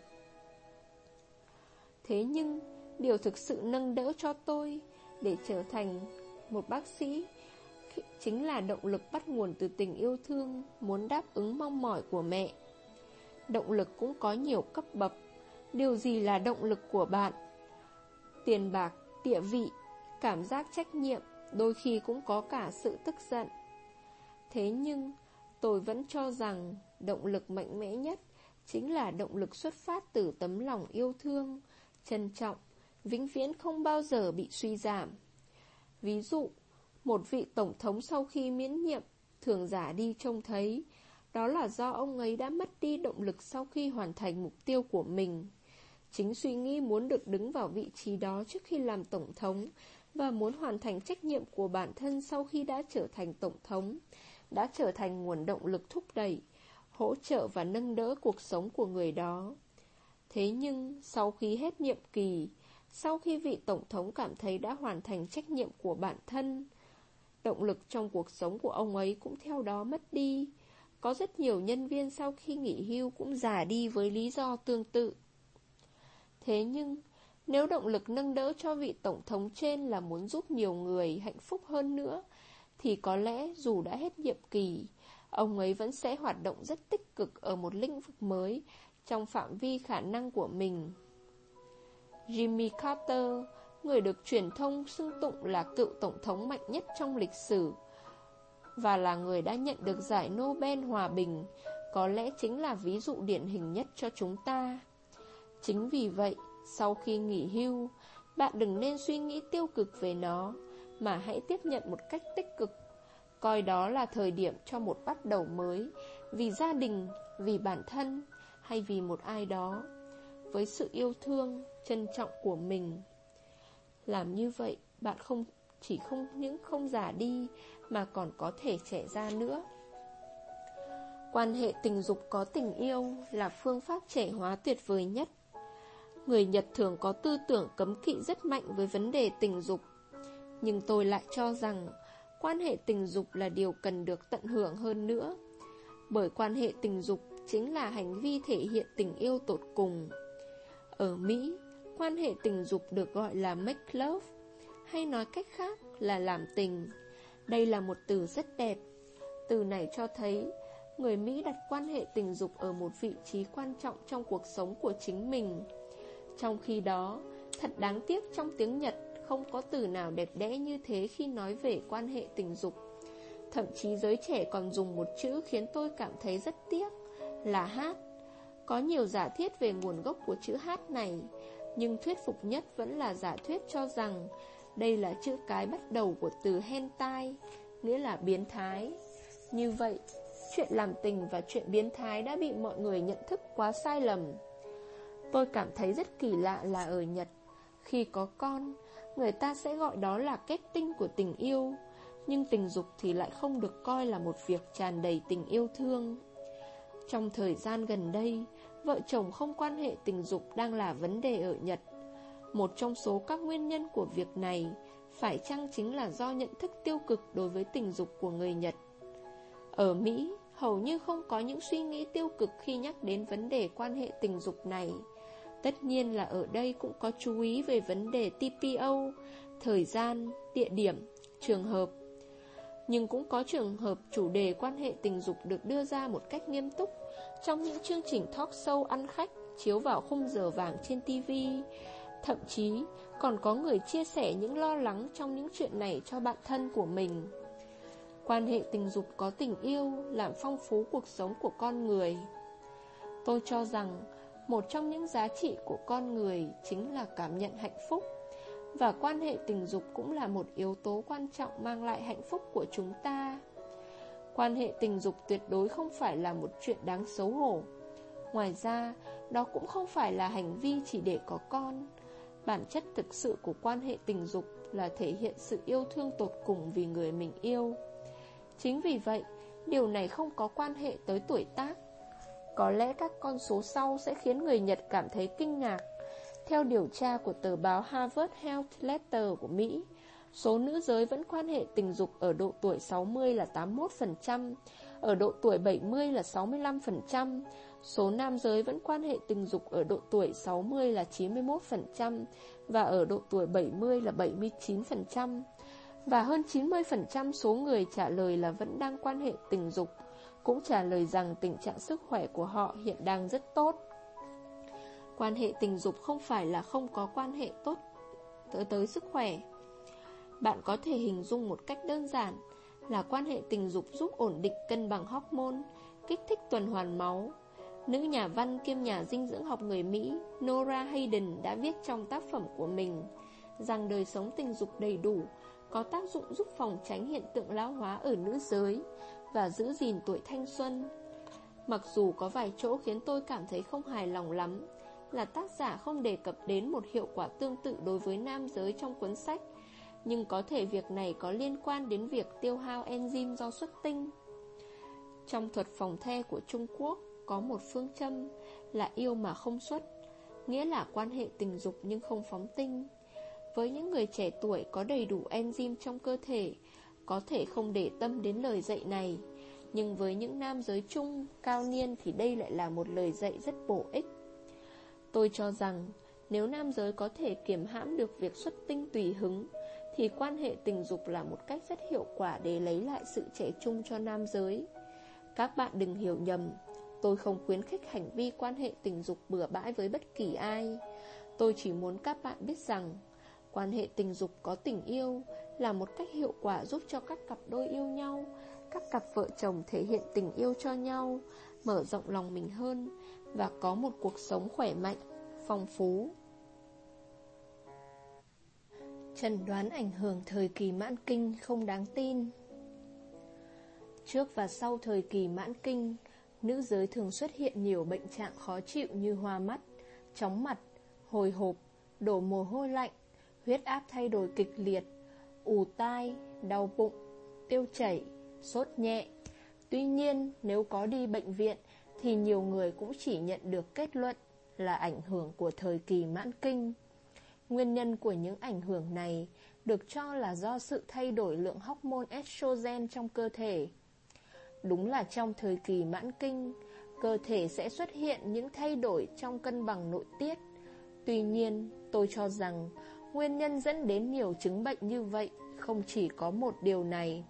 Thế nhưng, điều thực sự nâng đỡ cho tôi để trở thành một bác sĩ chính là động lực bắt nguồn từ tình yêu thương, muốn đáp ứng mong mỏi của mẹ. Động lực cũng có nhiều cấp bậc. Điều gì là động lực của bạn? Tiền bạc, địa vị, cảm giác trách nhiệm, đôi khi cũng có cả sự tức giận. Thế nhưng, tôi vẫn cho rằng động lực mạnh mẽ nhất chính là động lực xuất phát từ tấm lòng yêu thương, trân trọng, vĩnh viễn không bao giờ bị suy giảm. Ví dụ, một vị tổng thống sau khi miễn nhiệm thường giả đi trông thấy, đó là do ông ấy đã mất đi động lực sau khi hoàn thành mục tiêu của mình. Chính suy nghĩ muốn được đứng vào vị trí đó trước khi làm tổng thống và muốn hoàn thành trách nhiệm của bản thân sau khi đã trở thành tổng thống đã trở thành nguồn động lực thúc đẩy, hỗ trợ và nâng đỡ cuộc sống của người đó. Thế nhưng, sau khi hết nhiệm kỳ, sau khi vị tổng thống cảm thấy đã hoàn thành trách nhiệm của bản thân, động lực trong cuộc sống của ông ấy cũng theo đó mất đi. Có rất nhiều nhân viên sau khi nghỉ hưu cũng già đi với lý do tương tự. Thế nhưng, nếu động lực nâng đỡ cho vị tổng thống trên là muốn giúp nhiều người hạnh phúc hơn nữa, thì có lẽ dù đã hết nhiệm kỳ, ông ấy vẫn sẽ hoạt động rất tích cực ở một lĩnh vực mới trong phạm vi khả năng của mình. Jimmy Carter, người được truyền thông xưng tụng là cựu tổng thống mạnh nhất trong lịch sử và là người đã nhận được giải Nobel Hòa Bình, có lẽ chính là ví dụ điển hình nhất cho chúng ta. Chính vì vậy, sau khi nghỉ hưu, bạn đừng nên suy nghĩ tiêu cực về nó, mà hãy tiếp nhận một cách tích cực, coi đó là thời điểm cho một bắt đầu mới, vì gia đình, vì bản thân, hay vì một ai đó, với sự yêu thương, trân trọng của mình. Làm như vậy, bạn không những không già đi, mà còn có thể trẻ ra nữa. Quan hệ tình dục có tình yêu là phương pháp trẻ hóa tuyệt vời nhất. Người Nhật thường có tư tưởng cấm kỵ rất mạnh với vấn đề tình dục, nhưng tôi lại cho rằng quan hệ tình dục là điều cần được tận hưởng hơn nữa, bởi quan hệ tình dục chính là hành vi thể hiện tình yêu tột cùng. Ở Mỹ, quan hệ tình dục được gọi là make love, hay nói cách khác là làm tình. Đây là một từ rất đẹp. Từ này cho thấy người Mỹ đặt quan hệ tình dục ở một vị trí quan trọng trong cuộc sống của chính mình. Trong khi đó, thật đáng tiếc trong tiếng Nhật không có từ nào đẹp đẽ như thế khi nói về quan hệ tình dục. Thậm chí giới trẻ còn dùng một chữ khiến tôi cảm thấy rất tiếc, là hát. Có nhiều giả thiết về nguồn gốc của chữ hát này, nhưng thuyết phục nhất vẫn là giả thuyết cho rằng đây là chữ cái bắt đầu của từ hentai, nghĩa là biến thái. Như vậy, chuyện làm tình và chuyện biến thái đã bị mọi người nhận thức quá sai lầm. Tôi cảm thấy rất kỳ lạ là ở Nhật, khi có con, người ta sẽ gọi đó là kết tinh của tình yêu, nhưng tình dục thì lại không được coi là một việc tràn đầy tình yêu thương. Trong thời gian gần đây, vợ chồng không quan hệ tình dục đang là vấn đề ở Nhật. Một trong số các nguyên nhân của việc này phải chăng chính là do nhận thức tiêu cực đối với tình dục của người Nhật. Ở Mỹ, hầu như không có những suy nghĩ tiêu cực khi nhắc đến vấn đề quan hệ tình dục này. Tất nhiên là ở đây cũng có chú ý về vấn đề TPO, thời gian, địa điểm, trường hợp. Nhưng cũng có trường hợp chủ đề quan hệ tình dục được đưa ra một cách nghiêm túc trong những chương trình talk show ăn khách chiếu vào khung giờ vàng trên TV. Thậm chí còn có người chia sẻ những lo lắng trong những chuyện này cho bạn thân của mình. Quan hệ tình dục có tình yêu làm phong phú cuộc sống của con người. Tôi cho rằng một trong những giá trị của con người chính là cảm nhận hạnh phúc, và quan hệ tình dục cũng là một yếu tố quan trọng mang lại hạnh phúc của chúng ta. Quan hệ tình dục tuyệt đối không phải là một chuyện đáng xấu hổ. Ngoài ra, đó cũng không phải là hành vi chỉ để có con. Bản chất thực sự của quan hệ tình dục là thể hiện sự yêu thương tột cùng vì người mình yêu. Chính vì vậy, điều này không có quan hệ tới tuổi tác. Có lẽ các con số sau sẽ khiến người Nhật cảm thấy kinh ngạc. Theo điều tra của tờ báo Harvard Health Letter của Mỹ, số nữ giới vẫn quan hệ tình dục ở độ tuổi 60 là 81%, ở độ tuổi 70 là 65%, số nam giới vẫn quan hệ tình dục ở độ tuổi 60 là 91% và ở độ tuổi 70 là 79%. Và hơn 90% số người trả lời là vẫn đang quan hệ tình dục cũng trả lời rằng tình trạng sức khỏe của họ hiện đang rất tốt. Quan hệ tình dục không phải là không có quan hệ tốt tới sức khỏe. Bạn có thể hình dung một cách đơn giản là quan hệ tình dục giúp ổn định cân bằng hormone, kích thích tuần hoàn máu. Nữ nhà văn kiêm nhà dinh dưỡng học người Mỹ Nora Hayden đã viết trong tác phẩm của mình rằng đời sống tình dục đầy đủ có tác dụng giúp phòng tránh hiện tượng lão hóa ở nữ giới và giữ gìn tuổi thanh xuân. Mặc dù có vài chỗ khiến tôi cảm thấy không hài lòng lắm, là tác giả không đề cập đến một hiệu quả tương tự đối với nam giới trong cuốn sách, nhưng có thể việc này có liên quan đến việc tiêu hao enzyme do xuất tinh. Trong thuật phòng the của Trung Quốc có một phương châm là yêu mà không xuất, nghĩa là quan hệ tình dục nhưng không phóng tinh. Với những người trẻ tuổi có đầy đủ enzyme trong cơ thể, có thể không để tâm đến lời dạy này, nhưng với những nam giới trung, cao niên thì đây lại là một lời dạy rất bổ ích. Tôi cho rằng nếu nam giới có thể kiềm hãm được việc xuất tinh tùy hứng, thì quan hệ tình dục là một cách rất hiệu quả để lấy lại sự trẻ trung cho nam giới. Các bạn đừng hiểu nhầm, tôi không khuyến khích hành vi quan hệ tình dục bừa bãi với bất kỳ ai. Tôi chỉ muốn các bạn biết rằng quan hệ tình dục có tình yêu là một cách hiệu quả giúp cho các cặp đôi yêu nhau, các cặp vợ chồng thể hiện tình yêu cho nhau, mở rộng lòng mình hơn và có một cuộc sống khỏe mạnh, phong phú. Chẩn đoán ảnh hưởng thời kỳ mãn kinh không đáng tin. Trước và sau thời kỳ mãn kinh, nữ giới thường xuất hiện nhiều bệnh trạng khó chịu như hoa mắt, chóng mặt, hồi hộp, đổ mồ hôi lạnh, huyết áp thay đổi kịch liệt, ù tai, đau bụng, tiêu chảy, sốt nhẹ. Tuy nhiên, nếu có đi bệnh viện thì nhiều người cũng chỉ nhận được kết luận là ảnh hưởng của thời kỳ mãn kinh. Nguyên nhân của những ảnh hưởng này được cho là do sự thay đổi lượng hormone estrogen trong cơ thể. Đúng là trong thời kỳ mãn kinh, cơ thể sẽ xuất hiện những thay đổi trong cân bằng nội tiết. Tuy nhiên, tôi cho rằng nguyên nhân dẫn đến nhiều chứng bệnh như vậy không chỉ có một điều này.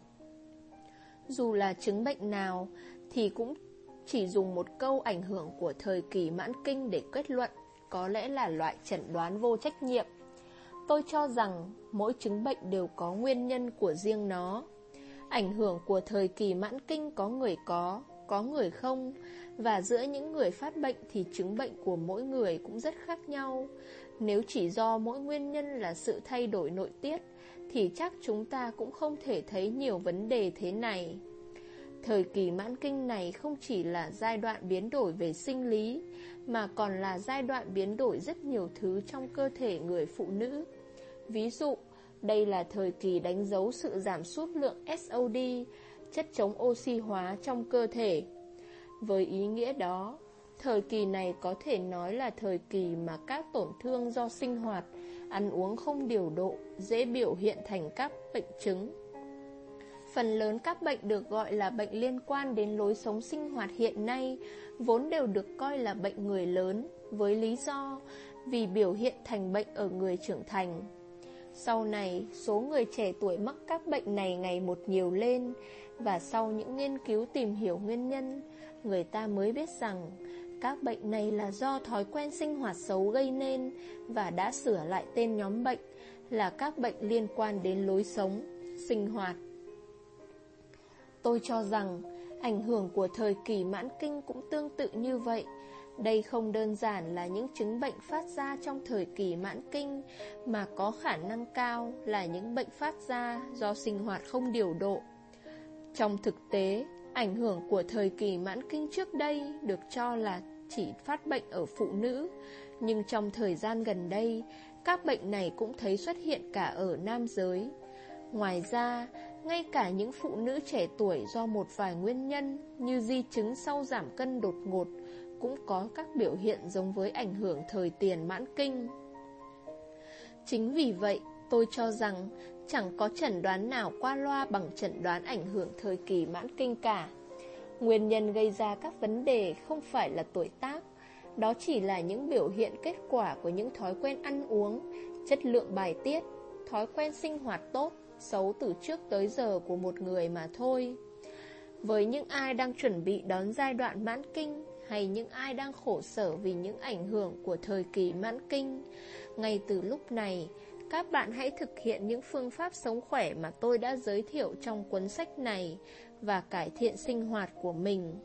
Dù là chứng bệnh nào thì cũng chỉ dùng một câu ảnh hưởng của thời kỳ mãn kinh để kết luận có lẽ là loại chẩn đoán vô trách nhiệm. Tôi cho rằng mỗi chứng bệnh đều có nguyên nhân của riêng nó. Ảnh hưởng của thời kỳ mãn kinh có người không, và giữa những người phát bệnh thì chứng bệnh của mỗi người cũng rất khác nhau. Nếu chỉ do mỗi nguyên nhân là sự thay đổi nội tiết thì chắc chúng ta cũng không thể thấy nhiều vấn đề thế này. Thời kỳ mãn kinh này không chỉ là giai đoạn biến đổi về sinh lý, mà còn là giai đoạn biến đổi rất nhiều thứ trong cơ thể người phụ nữ. Ví dụ, đây là thời kỳ đánh dấu sự giảm sút lượng SOD, chất chống oxy hóa trong cơ thể. Với ý nghĩa đó, thời kỳ này có thể nói là thời kỳ mà các tổn thương do sinh hoạt, ăn uống không điều độ dễ biểu hiện thành các bệnh chứng. Phần lớn các bệnh được gọi là bệnh liên quan đến lối sống sinh hoạt hiện nay vốn đều được coi là bệnh người lớn, với lý do vì biểu hiện thành bệnh ở người trưởng thành. Sau này, số người trẻ tuổi mắc các bệnh này ngày một nhiều lên, và sau những nghiên cứu tìm hiểu nguyên nhân, người ta mới biết rằng các bệnh này là do thói quen sinh hoạt xấu gây nên và đã sửa lại tên nhóm bệnh là các bệnh liên quan đến lối sống, sinh hoạt. Tôi cho rằng ảnh hưởng của thời kỳ mãn kinh cũng tương tự như vậy. Đây không đơn giản là những chứng bệnh phát ra trong thời kỳ mãn kinh, mà có khả năng cao là những bệnh phát ra do sinh hoạt không điều độ. Trong thực tế, ảnh hưởng của thời kỳ mãn kinh trước đây được cho là chỉ phát bệnh ở phụ nữ, nhưng trong thời gian gần đây, các bệnh này cũng thấy xuất hiện cả ở nam giới. Ngoài ra, ngay cả những phụ nữ trẻ tuổi do một vài nguyên nhân như di chứng sau giảm cân đột ngột cũng có các biểu hiện giống với ảnh hưởng thời tiền mãn kinh. Chính vì vậy, tôi cho rằng chẳng có chẩn đoán nào qua loa bằng chẩn đoán ảnh hưởng thời kỳ mãn kinh cả. Nguyên nhân gây ra các vấn đề không phải là tuổi tác, đó chỉ là những biểu hiện kết quả của những thói quen ăn uống, chất lượng bài tiết, thói quen sinh hoạt tốt, xấu từ trước tới giờ của một người mà thôi. Với những ai đang chuẩn bị đón giai đoạn mãn kinh, hay những ai đang khổ sở vì những ảnh hưởng của thời kỳ mãn kinh, ngay từ lúc này, các bạn hãy thực hiện những phương pháp sống khỏe mà tôi đã giới thiệu trong cuốn sách này và cải thiện sinh hoạt của mình.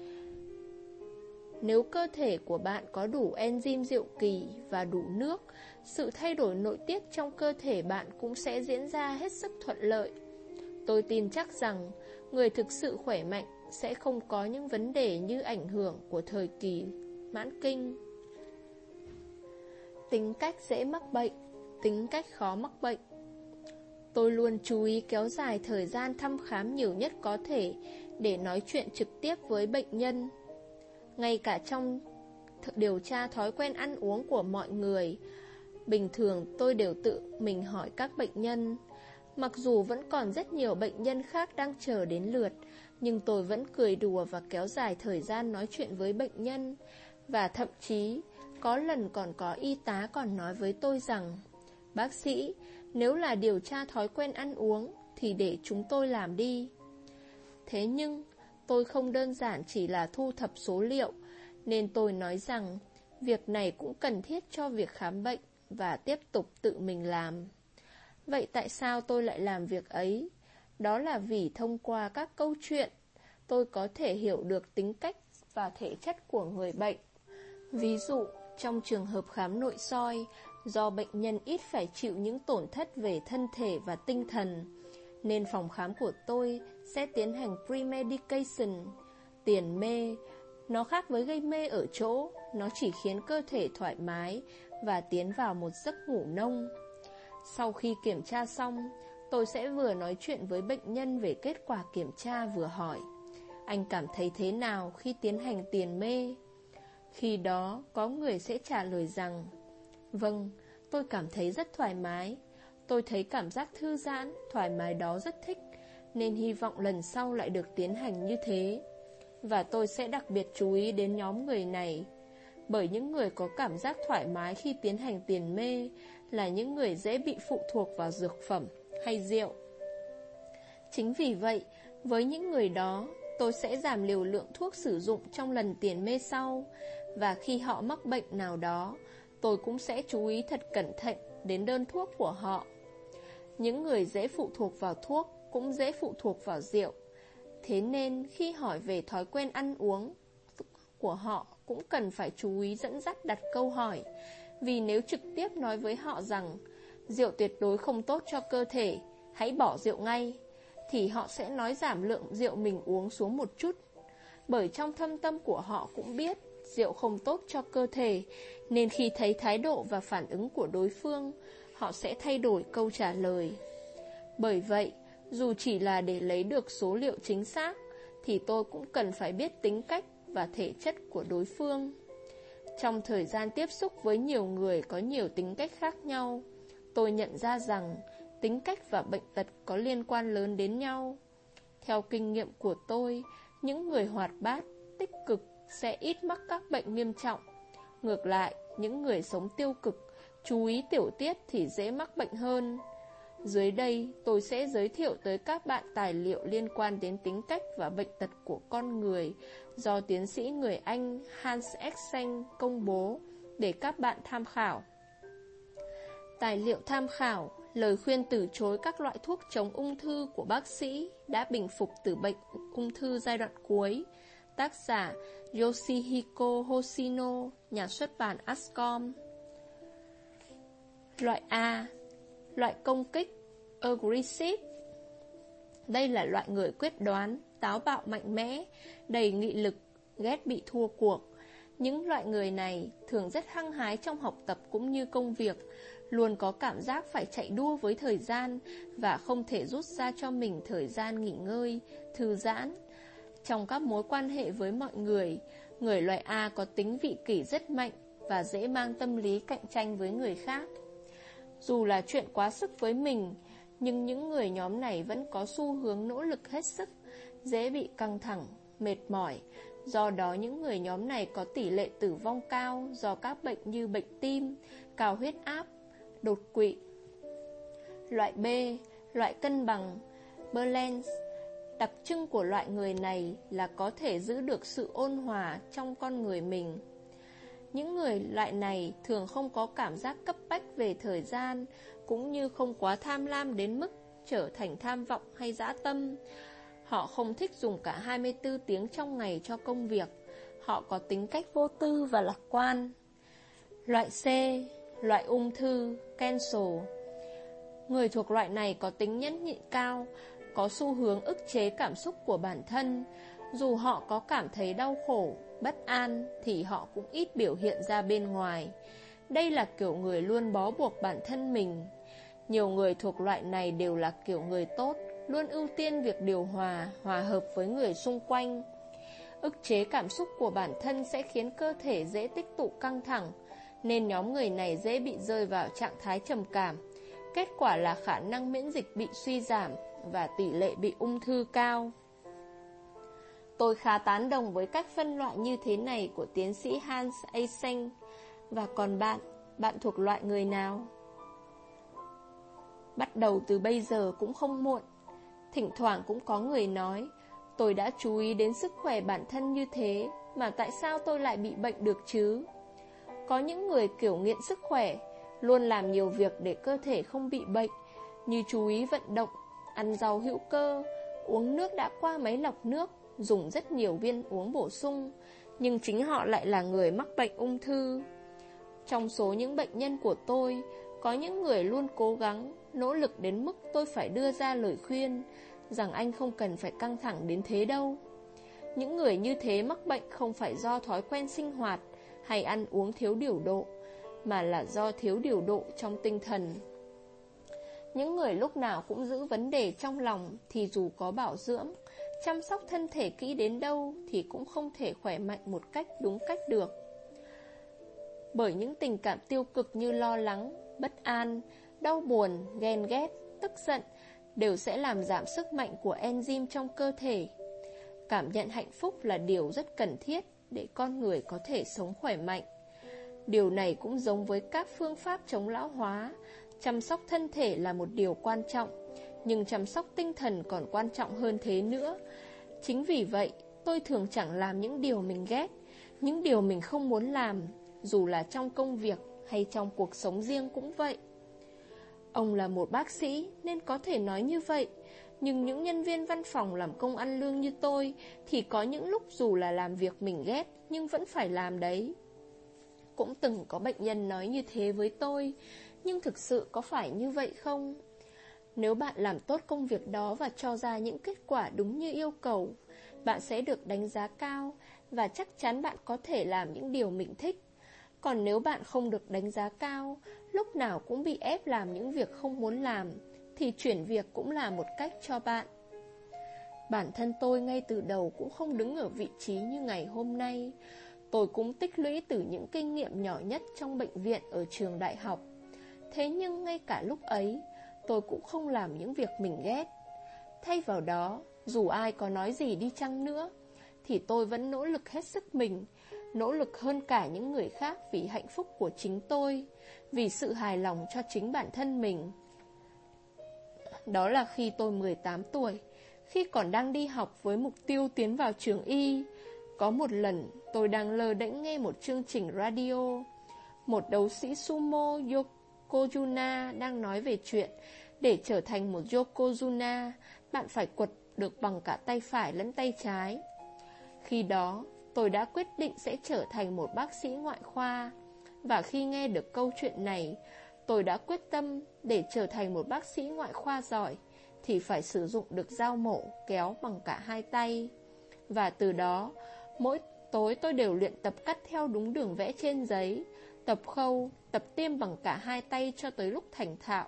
Nếu cơ thể của bạn có đủ enzyme diệu kỳ và đủ nước, sự thay đổi nội tiết trong cơ thể bạn cũng sẽ diễn ra hết sức thuận lợi. Tôi tin chắc rằng người thực sự khỏe mạnh sẽ không có những vấn đề như ảnh hưởng của thời kỳ mãn kinh. Tính cách dễ mắc bệnh, tính cách khó mắc bệnh. Tôi luôn chú ý kéo dài thời gian thăm khám nhiều nhất có thể để nói chuyện trực tiếp với bệnh nhân. Ngay cả trong điều tra thói quen ăn uống của mọi người, bình thường tôi đều tự mình hỏi các bệnh nhân. Mặc dù vẫn còn rất nhiều bệnh nhân khác đang chờ đến lượt, nhưng tôi vẫn cười đùa và kéo dài thời gian nói chuyện với bệnh nhân. Và thậm chí, có lần còn có y tá còn nói với tôi rằng: "Bác sĩ, nếu là điều tra thói quen ăn uống, thì để chúng tôi làm đi." Thế nhưng, tôi không đơn giản chỉ là thu thập số liệu, nên tôi nói rằng việc này cũng cần thiết cho việc khám bệnh và tiếp tục tự mình làm. Vậy tại sao tôi lại làm việc ấy? Đó là vì thông qua các câu chuyện, tôi có thể hiểu được tính cách và thể chất của người bệnh. Ví dụ, trong trường hợp khám nội soi, do bệnh nhân ít phải chịu những tổn thất về thân thể và tinh thần, nên phòng khám của tôi sẽ tiến hành pre-medication, tiền mê. Nó khác với gây mê ở chỗ, nó chỉ khiến cơ thể thoải mái và tiến vào một giấc ngủ nông. Sau khi kiểm tra xong, tôi sẽ vừa nói chuyện với bệnh nhân về kết quả kiểm tra vừa hỏi: "Anh cảm thấy thế nào khi tiến hành tiền mê?" Khi đó, có người sẽ trả lời rằng: "Vâng, tôi cảm thấy rất thoải mái. Tôi thấy cảm giác thư giãn, thoải mái đó rất thích, nên hy vọng lần sau lại được tiến hành như thế." Và tôi sẽ đặc biệt chú ý đến nhóm người này, bởi những người có cảm giác thoải mái khi tiến hành tiền mê là những người dễ bị phụ thuộc vào dược phẩm hay rượu. Chính vì vậy, với những người đó, tôi sẽ giảm liều lượng thuốc sử dụng trong lần tiền mê sau, và khi họ mắc bệnh nào đó, tôi cũng sẽ chú ý thật cẩn thận đến đơn thuốc của họ. Những người dễ phụ thuộc vào thuốc cũng dễ phụ thuộc vào rượu. Thế nên khi hỏi về thói quen ăn uống của họ cũng cần phải chú ý dẫn dắt đặt câu hỏi. Vì nếu trực tiếp nói với họ rằng rượu tuyệt đối không tốt cho cơ thể, hãy bỏ rượu ngay, thì họ sẽ nói giảm lượng rượu mình uống xuống một chút. Bởi trong thâm tâm của họ cũng biết rượu không tốt cho cơ thể, nên khi thấy thái độ và phản ứng của đối phương, họ sẽ thay đổi câu trả lời. Bởi vậy, dù chỉ là để lấy được số liệu chính xác, thì tôi cũng cần phải biết tính cách và thể chất của đối phương. Trong thời gian tiếp xúc với nhiều người có nhiều tính cách khác nhau, tôi nhận ra rằng tính cách và bệnh tật có liên quan lớn đến nhau. Theo kinh nghiệm của tôi, những người hoạt bát, tích cực sẽ ít mắc các bệnh nghiêm trọng. Ngược lại, những người sống tiêu cực, chú ý tiểu tiết thì dễ mắc bệnh hơn. Dưới đây, tôi sẽ giới thiệu tới các bạn tài liệu liên quan đến tính cách và bệnh tật của con người do tiến sĩ người Anh Hans Eysenck công bố để các bạn tham khảo. Tài liệu tham khảo: Lời khuyên từ chối các loại thuốc chống ung thư của bác sĩ đã bình phục từ bệnh ung thư giai đoạn cuối. Tác giả Yoshihiko Hoshino, nhà xuất bản Ascom. Loại A. Loại công kích, aggressive. Đây là loại người quyết đoán, táo bạo mạnh mẽ, đầy nghị lực, ghét bị thua cuộc. Những loại người này thường rất hăng hái trong học tập cũng như công việc, luôn có cảm giác phải chạy đua với thời gian và không thể rút ra cho mình thời gian nghỉ ngơi, thư giãn. Trong các mối quan hệ với mọi người, người loại A có tính vị kỷ rất mạnh và dễ mang tâm lý cạnh tranh với người khác. Dù là chuyện quá sức với mình, nhưng những người nhóm này vẫn có xu hướng nỗ lực hết sức, dễ bị căng thẳng, mệt mỏi. Do đó những người nhóm này có tỷ lệ tử vong cao do các bệnh như bệnh tim, cao huyết áp, đột quỵ. Loại B, loại cân bằng, balance. Đặc trưng của loại người này là có thể giữ được sự ôn hòa trong con người mình. Những người loại này thường không có cảm giác cấp bách về thời gian, cũng như không quá tham lam đến mức trở thành tham vọng hay dã tâm. Họ không thích dùng cả 24 tiếng trong ngày cho công việc. Họ có tính cách vô tư và lạc quan. Loại C, loại ung thư, cancer. Người thuộc loại này có tính nhẫn nhịn cao, có xu hướng ức chế cảm xúc của bản thân. Dù họ có cảm thấy đau khổ, bất an thì họ cũng ít biểu hiện ra bên ngoài. Đây là kiểu người luôn bó buộc bản thân mình. Nhiều người thuộc loại này đều là kiểu người tốt, luôn ưu tiên việc điều hòa, hòa hợp với người xung quanh. Ức chế cảm xúc của bản thân sẽ khiến cơ thể dễ tích tụ căng thẳng, nên nhóm người này dễ bị rơi vào trạng thái trầm cảm. Kết quả là khả năng miễn dịch bị suy giảm và tỷ lệ bị ung thư cao. Tôi khá tán đồng với cách phân loại như thế này của tiến sĩ Hans Eysenck. Và còn bạn thuộc loại người nào? Bắt đầu từ bây giờ cũng không muộn. Thỉnh thoảng cũng có người nói, tôi đã chú ý đến sức khỏe bản thân như thế, mà tại sao tôi lại bị bệnh được chứ? Có những người kiểu nghiện sức khỏe, luôn làm nhiều việc để cơ thể không bị bệnh, như chú ý vận động, ăn rau hữu cơ, uống nước đã qua máy lọc nước, dùng rất nhiều viên uống bổ sung, nhưng chính họ lại là người mắc bệnh ung thư. Trong số những bệnh nhân của tôi, có những người luôn cố gắng, nỗ lực đến mức tôi phải đưa ra lời khuyên rằng anh không cần phải căng thẳng đến thế đâu. Những người như thế mắc bệnh không phải do thói quen sinh hoạt hay ăn uống thiếu điều độ, mà là do thiếu điều độ trong tinh thần. Những người lúc nào cũng giữ vấn đề trong lòng thì dù có bảo dưỡng, chăm sóc thân thể kỹ đến đâu thì cũng không thể khỏe mạnh một cách đúng cách được. Bởi những tình cảm tiêu cực như lo lắng, bất an, đau buồn, ghen ghét, tức giận đều sẽ làm giảm sức mạnh của enzyme trong cơ thể. Cảm nhận hạnh phúc là điều rất cần thiết để con người có thể sống khỏe mạnh. Điều này cũng giống với các phương pháp chống lão hóa. Chăm sóc thân thể là một điều quan trọng, nhưng chăm sóc tinh thần còn quan trọng hơn thế nữa. Chính vì vậy, tôi thường chẳng làm những điều mình ghét, những điều mình không muốn làm, dù là trong công việc hay trong cuộc sống riêng cũng vậy. Ông là một bác sĩ nên có thể nói như vậy, nhưng những nhân viên văn phòng làm công ăn lương như tôi thì có những lúc dù là làm việc mình ghét nhưng vẫn phải làm đấy. Cũng từng có bệnh nhân nói như thế với tôi, nhưng thực sự có phải như vậy không? Nếu bạn làm tốt công việc đó và cho ra những kết quả đúng như yêu cầu, bạn sẽ được đánh giá cao và chắc chắn bạn có thể làm những điều mình thích. Còn nếu bạn không được đánh giá cao, lúc nào cũng bị ép làm những việc không muốn làm, thì chuyển việc cũng là một cách cho bạn. Bản thân tôi ngay từ đầu cũng không đứng ở vị trí như ngày hôm nay. Tôi cũng tích lũy từ những kinh nghiệm nhỏ nhất trong bệnh viện ở trường đại học. Thế nhưng ngay cả lúc ấy, tôi cũng không làm những việc mình ghét. Thay vào đó, dù ai có nói gì đi chăng nữa, thì tôi vẫn nỗ lực hết sức mình, nỗ lực hơn cả những người khác vì hạnh phúc của chính tôi, vì sự hài lòng cho chính bản thân mình. Đó là khi tôi 18 tuổi, khi còn đang đi học với mục tiêu tiến vào trường y. Có một lần, tôi đang lơ đễnh nghe một chương trình radio. Một đấu sĩ sumo cô Yuna đang nói về chuyện để trở thành một Yokozuna, bạn phải quật được bằng cả tay phải lẫn tay trái. Khi đó, tôi đã quyết định sẽ trở thành một bác sĩ ngoại khoa. Và khi nghe được câu chuyện này, tôi đã quyết tâm để trở thành một bác sĩ ngoại khoa giỏi thì phải sử dụng được dao mổ kéo bằng cả hai tay. Và từ đó, mỗi tối tôi đều luyện tập cắt theo đúng đường vẽ trên giấy, tập khâu, tập tiêm bằng cả hai tay cho tới lúc thành thạo.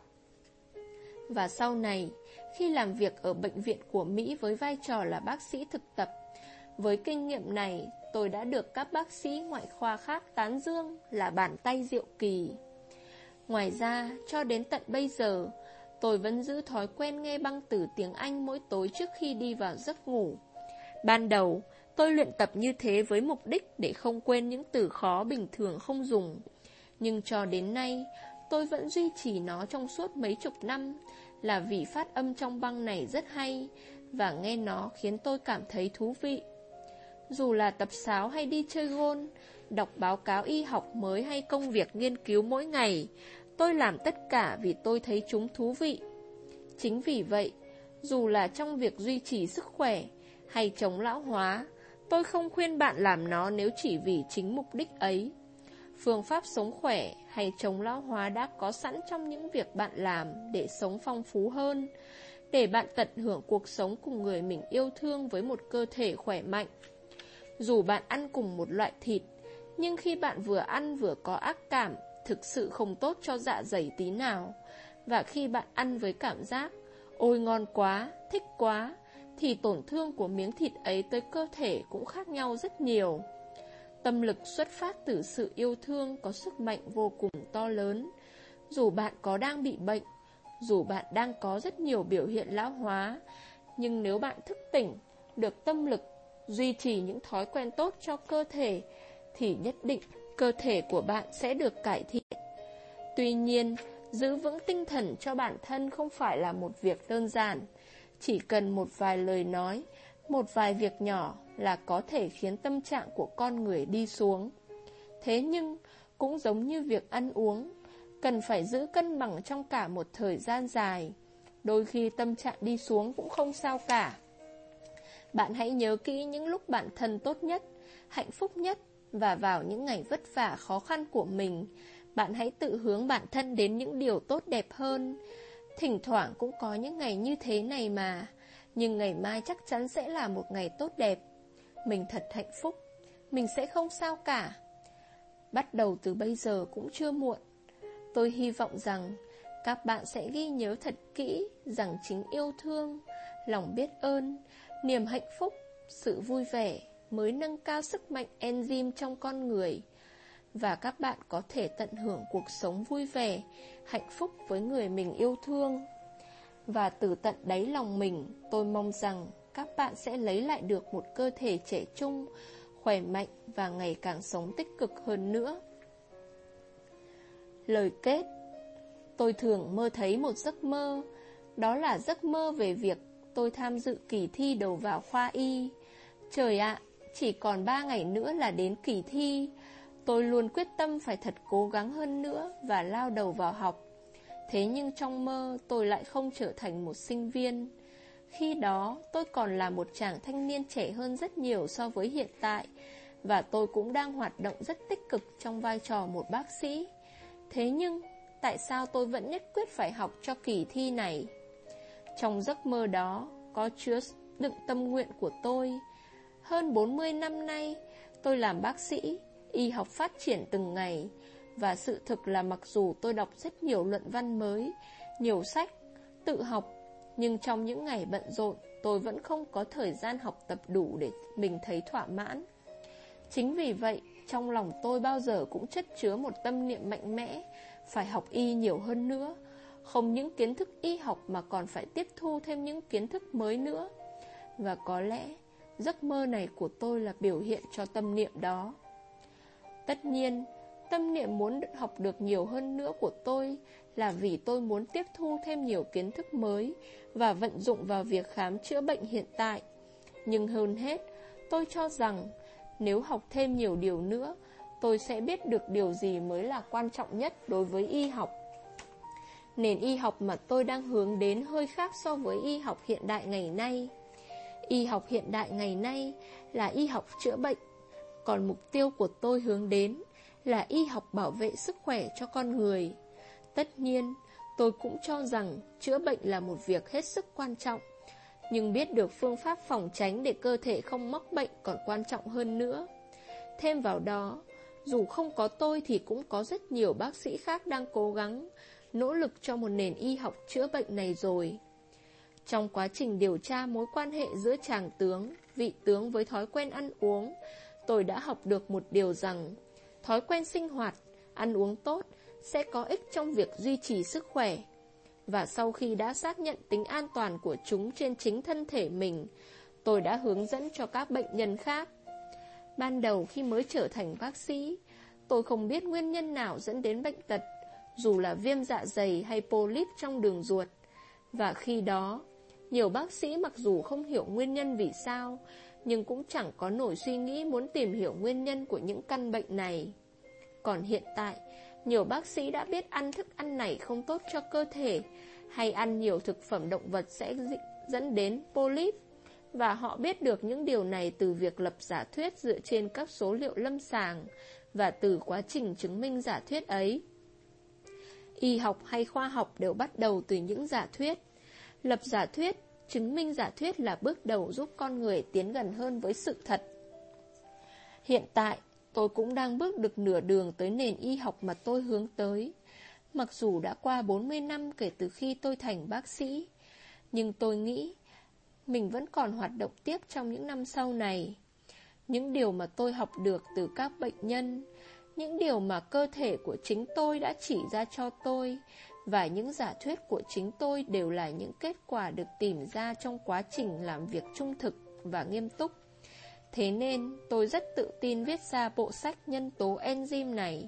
Và sau này, khi làm việc ở bệnh viện của Mỹ với vai trò là bác sĩ thực tập, với kinh nghiệm này, tôi đã được các bác sĩ ngoại khoa khác tán dương là bàn tay diệu kỳ. Ngoài ra, cho đến tận bây giờ, tôi vẫn giữ thói quen nghe băng từ tiếng Anh mỗi tối trước khi đi vào giấc ngủ. Ban đầu, tôi luyện tập như thế với mục đích để không quên những từ khó bình thường không dùng. Nhưng cho đến nay, tôi vẫn duy trì nó trong suốt mấy chục năm, là vì phát âm trong băng này rất hay, và nghe nó khiến tôi cảm thấy thú vị. Dù là tập sáo hay đi chơi gôn, đọc báo cáo y học mới hay công việc nghiên cứu mỗi ngày, tôi làm tất cả vì tôi thấy chúng thú vị. Chính vì vậy, dù là trong việc duy trì sức khỏe hay chống lão hóa, tôi không khuyên bạn làm nó nếu chỉ vì chính mục đích ấy. Phương pháp sống khỏe hay chống lão hóa đã có sẵn trong những việc bạn làm để sống phong phú hơn, để bạn tận hưởng cuộc sống cùng người mình yêu thương với một cơ thể khỏe mạnh. Dù bạn ăn cùng một loại thịt, nhưng khi bạn vừa ăn vừa có ác cảm, thực sự không tốt cho dạ dày tí nào. Và khi bạn ăn với cảm giác, ôi ngon quá, thích quá, thì tổn thương của miếng thịt ấy tới cơ thể cũng khác nhau rất nhiều. Tâm lực xuất phát từ sự yêu thương có sức mạnh vô cùng to lớn. Dù bạn có đang bị bệnh, dù bạn đang có rất nhiều biểu hiện lão hóa, nhưng nếu bạn thức tỉnh, được tâm lực, duy trì những thói quen tốt cho cơ thể, thì nhất định cơ thể của bạn sẽ được cải thiện. Tuy nhiên, giữ vững tinh thần cho bản thân không phải là một việc đơn giản. Chỉ cần một vài lời nói, một vài việc nhỏ là có thể khiến tâm trạng của con người đi xuống. Thế nhưng, cũng giống như việc ăn uống, cần phải giữ cân bằng trong cả một thời gian dài. Đôi khi tâm trạng đi xuống cũng không sao cả. Bạn hãy nhớ kỹ những lúc bản thân tốt nhất, hạnh phúc nhất, và vào những ngày vất vả khó khăn của mình, bạn hãy tự hướng bản thân đến những điều tốt đẹp hơn. Thỉnh thoảng cũng có những ngày như thế này mà, nhưng ngày mai chắc chắn sẽ là một ngày tốt đẹp. Mình thật hạnh phúc, mình sẽ không sao cả. Bắt đầu từ bây giờ cũng chưa muộn. Tôi hy vọng rằng các bạn sẽ ghi nhớ thật kỹ rằng chính yêu thương, lòng biết ơn, niềm hạnh phúc, sự vui vẻ mới nâng cao sức mạnh enzyme trong con người. Và các bạn có thể tận hưởng cuộc sống vui vẻ, hạnh phúc với người mình yêu thương. Và từ tận đáy lòng mình, tôi mong rằng các bạn sẽ lấy lại được một cơ thể trẻ trung, khỏe mạnh và ngày càng sống tích cực hơn nữa. Lời kết. Tôi thường mơ thấy một giấc mơ. Đó là giấc mơ về việc tôi tham dự kỳ thi đầu vào khoa y. Trời ạ, chỉ còn 3 ngày nữa là đến kỳ thi. Tôi luôn quyết tâm phải thật cố gắng hơn nữa và lao đầu vào học. Thế nhưng trong mơ tôi lại không trở thành một sinh viên. Khi đó tôi còn là một chàng thanh niên trẻ hơn rất nhiều so với hiện tại, và tôi cũng đang hoạt động rất tích cực trong vai trò một bác sĩ. Thế nhưng tại sao tôi vẫn nhất quyết phải học cho kỳ thi này? Trong giấc mơ đó có chứa đựng tâm nguyện của tôi. Hơn 40 năm nay tôi làm bác sĩ, y học phát triển từng ngày. Và sự thực là mặc dù tôi đọc rất nhiều luận văn mới, nhiều sách, tự học, nhưng trong những ngày bận rộn, tôi vẫn không có thời gian học tập đủ để mình thấy thỏa mãn. Chính vì vậy, trong lòng tôi bao giờ cũng chất chứa một tâm niệm mạnh mẽ, phải học y nhiều hơn nữa. Không những kiến thức y học mà còn phải tiếp thu thêm những kiến thức mới nữa. Và có lẽ, giấc mơ này của tôi là biểu hiện cho tâm niệm đó. Tất nhiên, tâm niệm muốn học được nhiều hơn nữa của tôi là vì tôi muốn tiếp thu thêm nhiều kiến thức mới và vận dụng vào việc khám chữa bệnh hiện tại. Nhưng hơn hết, tôi cho rằng nếu học thêm nhiều điều nữa, tôi sẽ biết được điều gì mới là quan trọng nhất đối với y học. Nền y học mà tôi đang hướng đến hơi khác so với y học hiện đại ngày nay. Y học hiện đại ngày nay là y học chữa bệnh, còn mục tiêu của tôi hướng đến là y học bảo vệ sức khỏe cho con người. Tất nhiên, tôi cũng cho rằng chữa bệnh là một việc hết sức quan trọng, nhưng biết được phương pháp phòng tránh để cơ thể không mắc bệnh còn quan trọng hơn nữa. Thêm vào đó, dù không có tôi thì cũng có rất nhiều bác sĩ khác đang cố gắng, nỗ lực cho một nền y học chữa bệnh này rồi. Trong quá trình điều tra mối quan hệ giữa chàng tướng, vị tướng với thói quen ăn uống, tôi đã học được một điều rằng, thói quen sinh hoạt, ăn uống tốt sẽ có ích trong việc duy trì sức khỏe. Và sau khi đã xác nhận tính an toàn của chúng trên chính thân thể mình, tôi đã hướng dẫn cho các bệnh nhân khác. Ban đầu khi mới trở thành bác sĩ, tôi không biết nguyên nhân nào dẫn đến bệnh tật, dù là viêm dạ dày hay polyp trong đường ruột. Và khi đó, nhiều bác sĩ mặc dù không hiểu nguyên nhân vì sao, nhưng cũng chẳng có nổi suy nghĩ muốn tìm hiểu nguyên nhân của những căn bệnh này. Còn hiện tại, nhiều bác sĩ đã biết ăn thức ăn này không tốt cho cơ thể, hay ăn nhiều thực phẩm động vật sẽ dẫn đến polyp. Và họ biết được những điều này từ việc lập giả thuyết dựa trên các số liệu lâm sàng và từ quá trình chứng minh giả thuyết ấy. Y học hay khoa học đều bắt đầu từ những giả thuyết. Lập giả thuyết, chứng minh giả thuyết là bước đầu giúp con người tiến gần hơn với sự thật. Hiện tại, tôi cũng đang bước được nửa đường tới nền y học mà tôi hướng tới. Mặc dù đã qua 40 năm kể từ khi tôi thành bác sĩ, nhưng tôi nghĩ mình vẫn còn hoạt động tiếp trong những năm sau này. Những điều mà tôi học được từ các bệnh nhân, những điều mà cơ thể của chính tôi đã chỉ ra cho tôi, và những giả thuyết của chính tôi đều là những kết quả được tìm ra trong quá trình làm việc trung thực và nghiêm túc. Thế nên tôi rất tự tin viết ra bộ sách nhân tố enzyme này.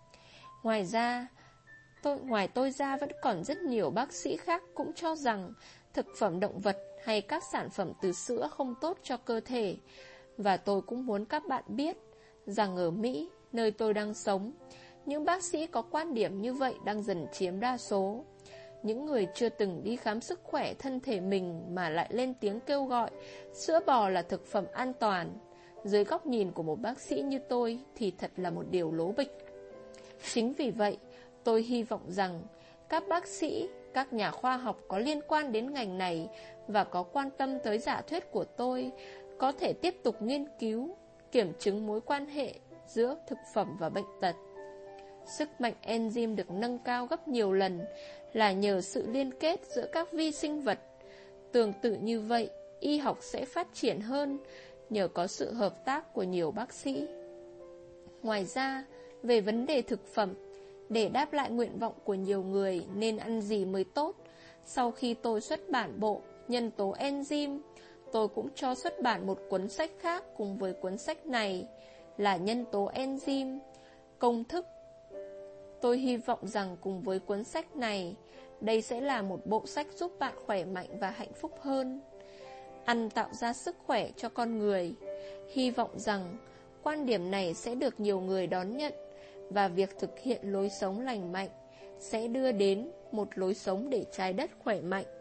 Ngoài tôi ra vẫn còn rất nhiều bác sĩ khác cũng cho rằng thực phẩm động vật hay các sản phẩm từ sữa không tốt cho cơ thể. Và tôi cũng muốn các bạn biết rằng ở Mỹ, nơi tôi đang sống, những bác sĩ có quan điểm như vậy đang dần chiếm đa số. Những người chưa từng đi khám sức khỏe thân thể mình mà lại lên tiếng kêu gọi sữa bò là thực phẩm an toàn, dưới góc nhìn của một bác sĩ như tôi thì thật là một điều lố bịch. Chính vì vậy, tôi hy vọng rằng các bác sĩ, các nhà khoa học có liên quan đến ngành này và có quan tâm tới giả thuyết của tôi có thể tiếp tục nghiên cứu, kiểm chứng mối quan hệ giữa thực phẩm và bệnh tật. Sức mạnh enzyme được nâng cao gấp nhiều lần là nhờ sự liên kết giữa các vi sinh vật. Tương tự như vậy, y học sẽ phát triển hơn nhờ có sự hợp tác của nhiều bác sĩ. Ngoài ra, về vấn đề thực phẩm, để đáp lại nguyện vọng của nhiều người nên ăn gì mới tốt, sau khi tôi xuất bản bộ Nhân tố enzyme, tôi cũng cho xuất bản một cuốn sách khác cùng với cuốn sách này là Nhân tố enzyme, công thức. Tôi hy vọng rằng cùng với cuốn sách này, đây sẽ là một bộ sách giúp bạn khỏe mạnh và hạnh phúc hơn. Ăn tạo ra sức khỏe cho con người. Hy vọng rằng quan điểm này sẽ được nhiều người đón nhận và việc thực hiện lối sống lành mạnh sẽ đưa đến một lối sống để trái đất khỏe mạnh.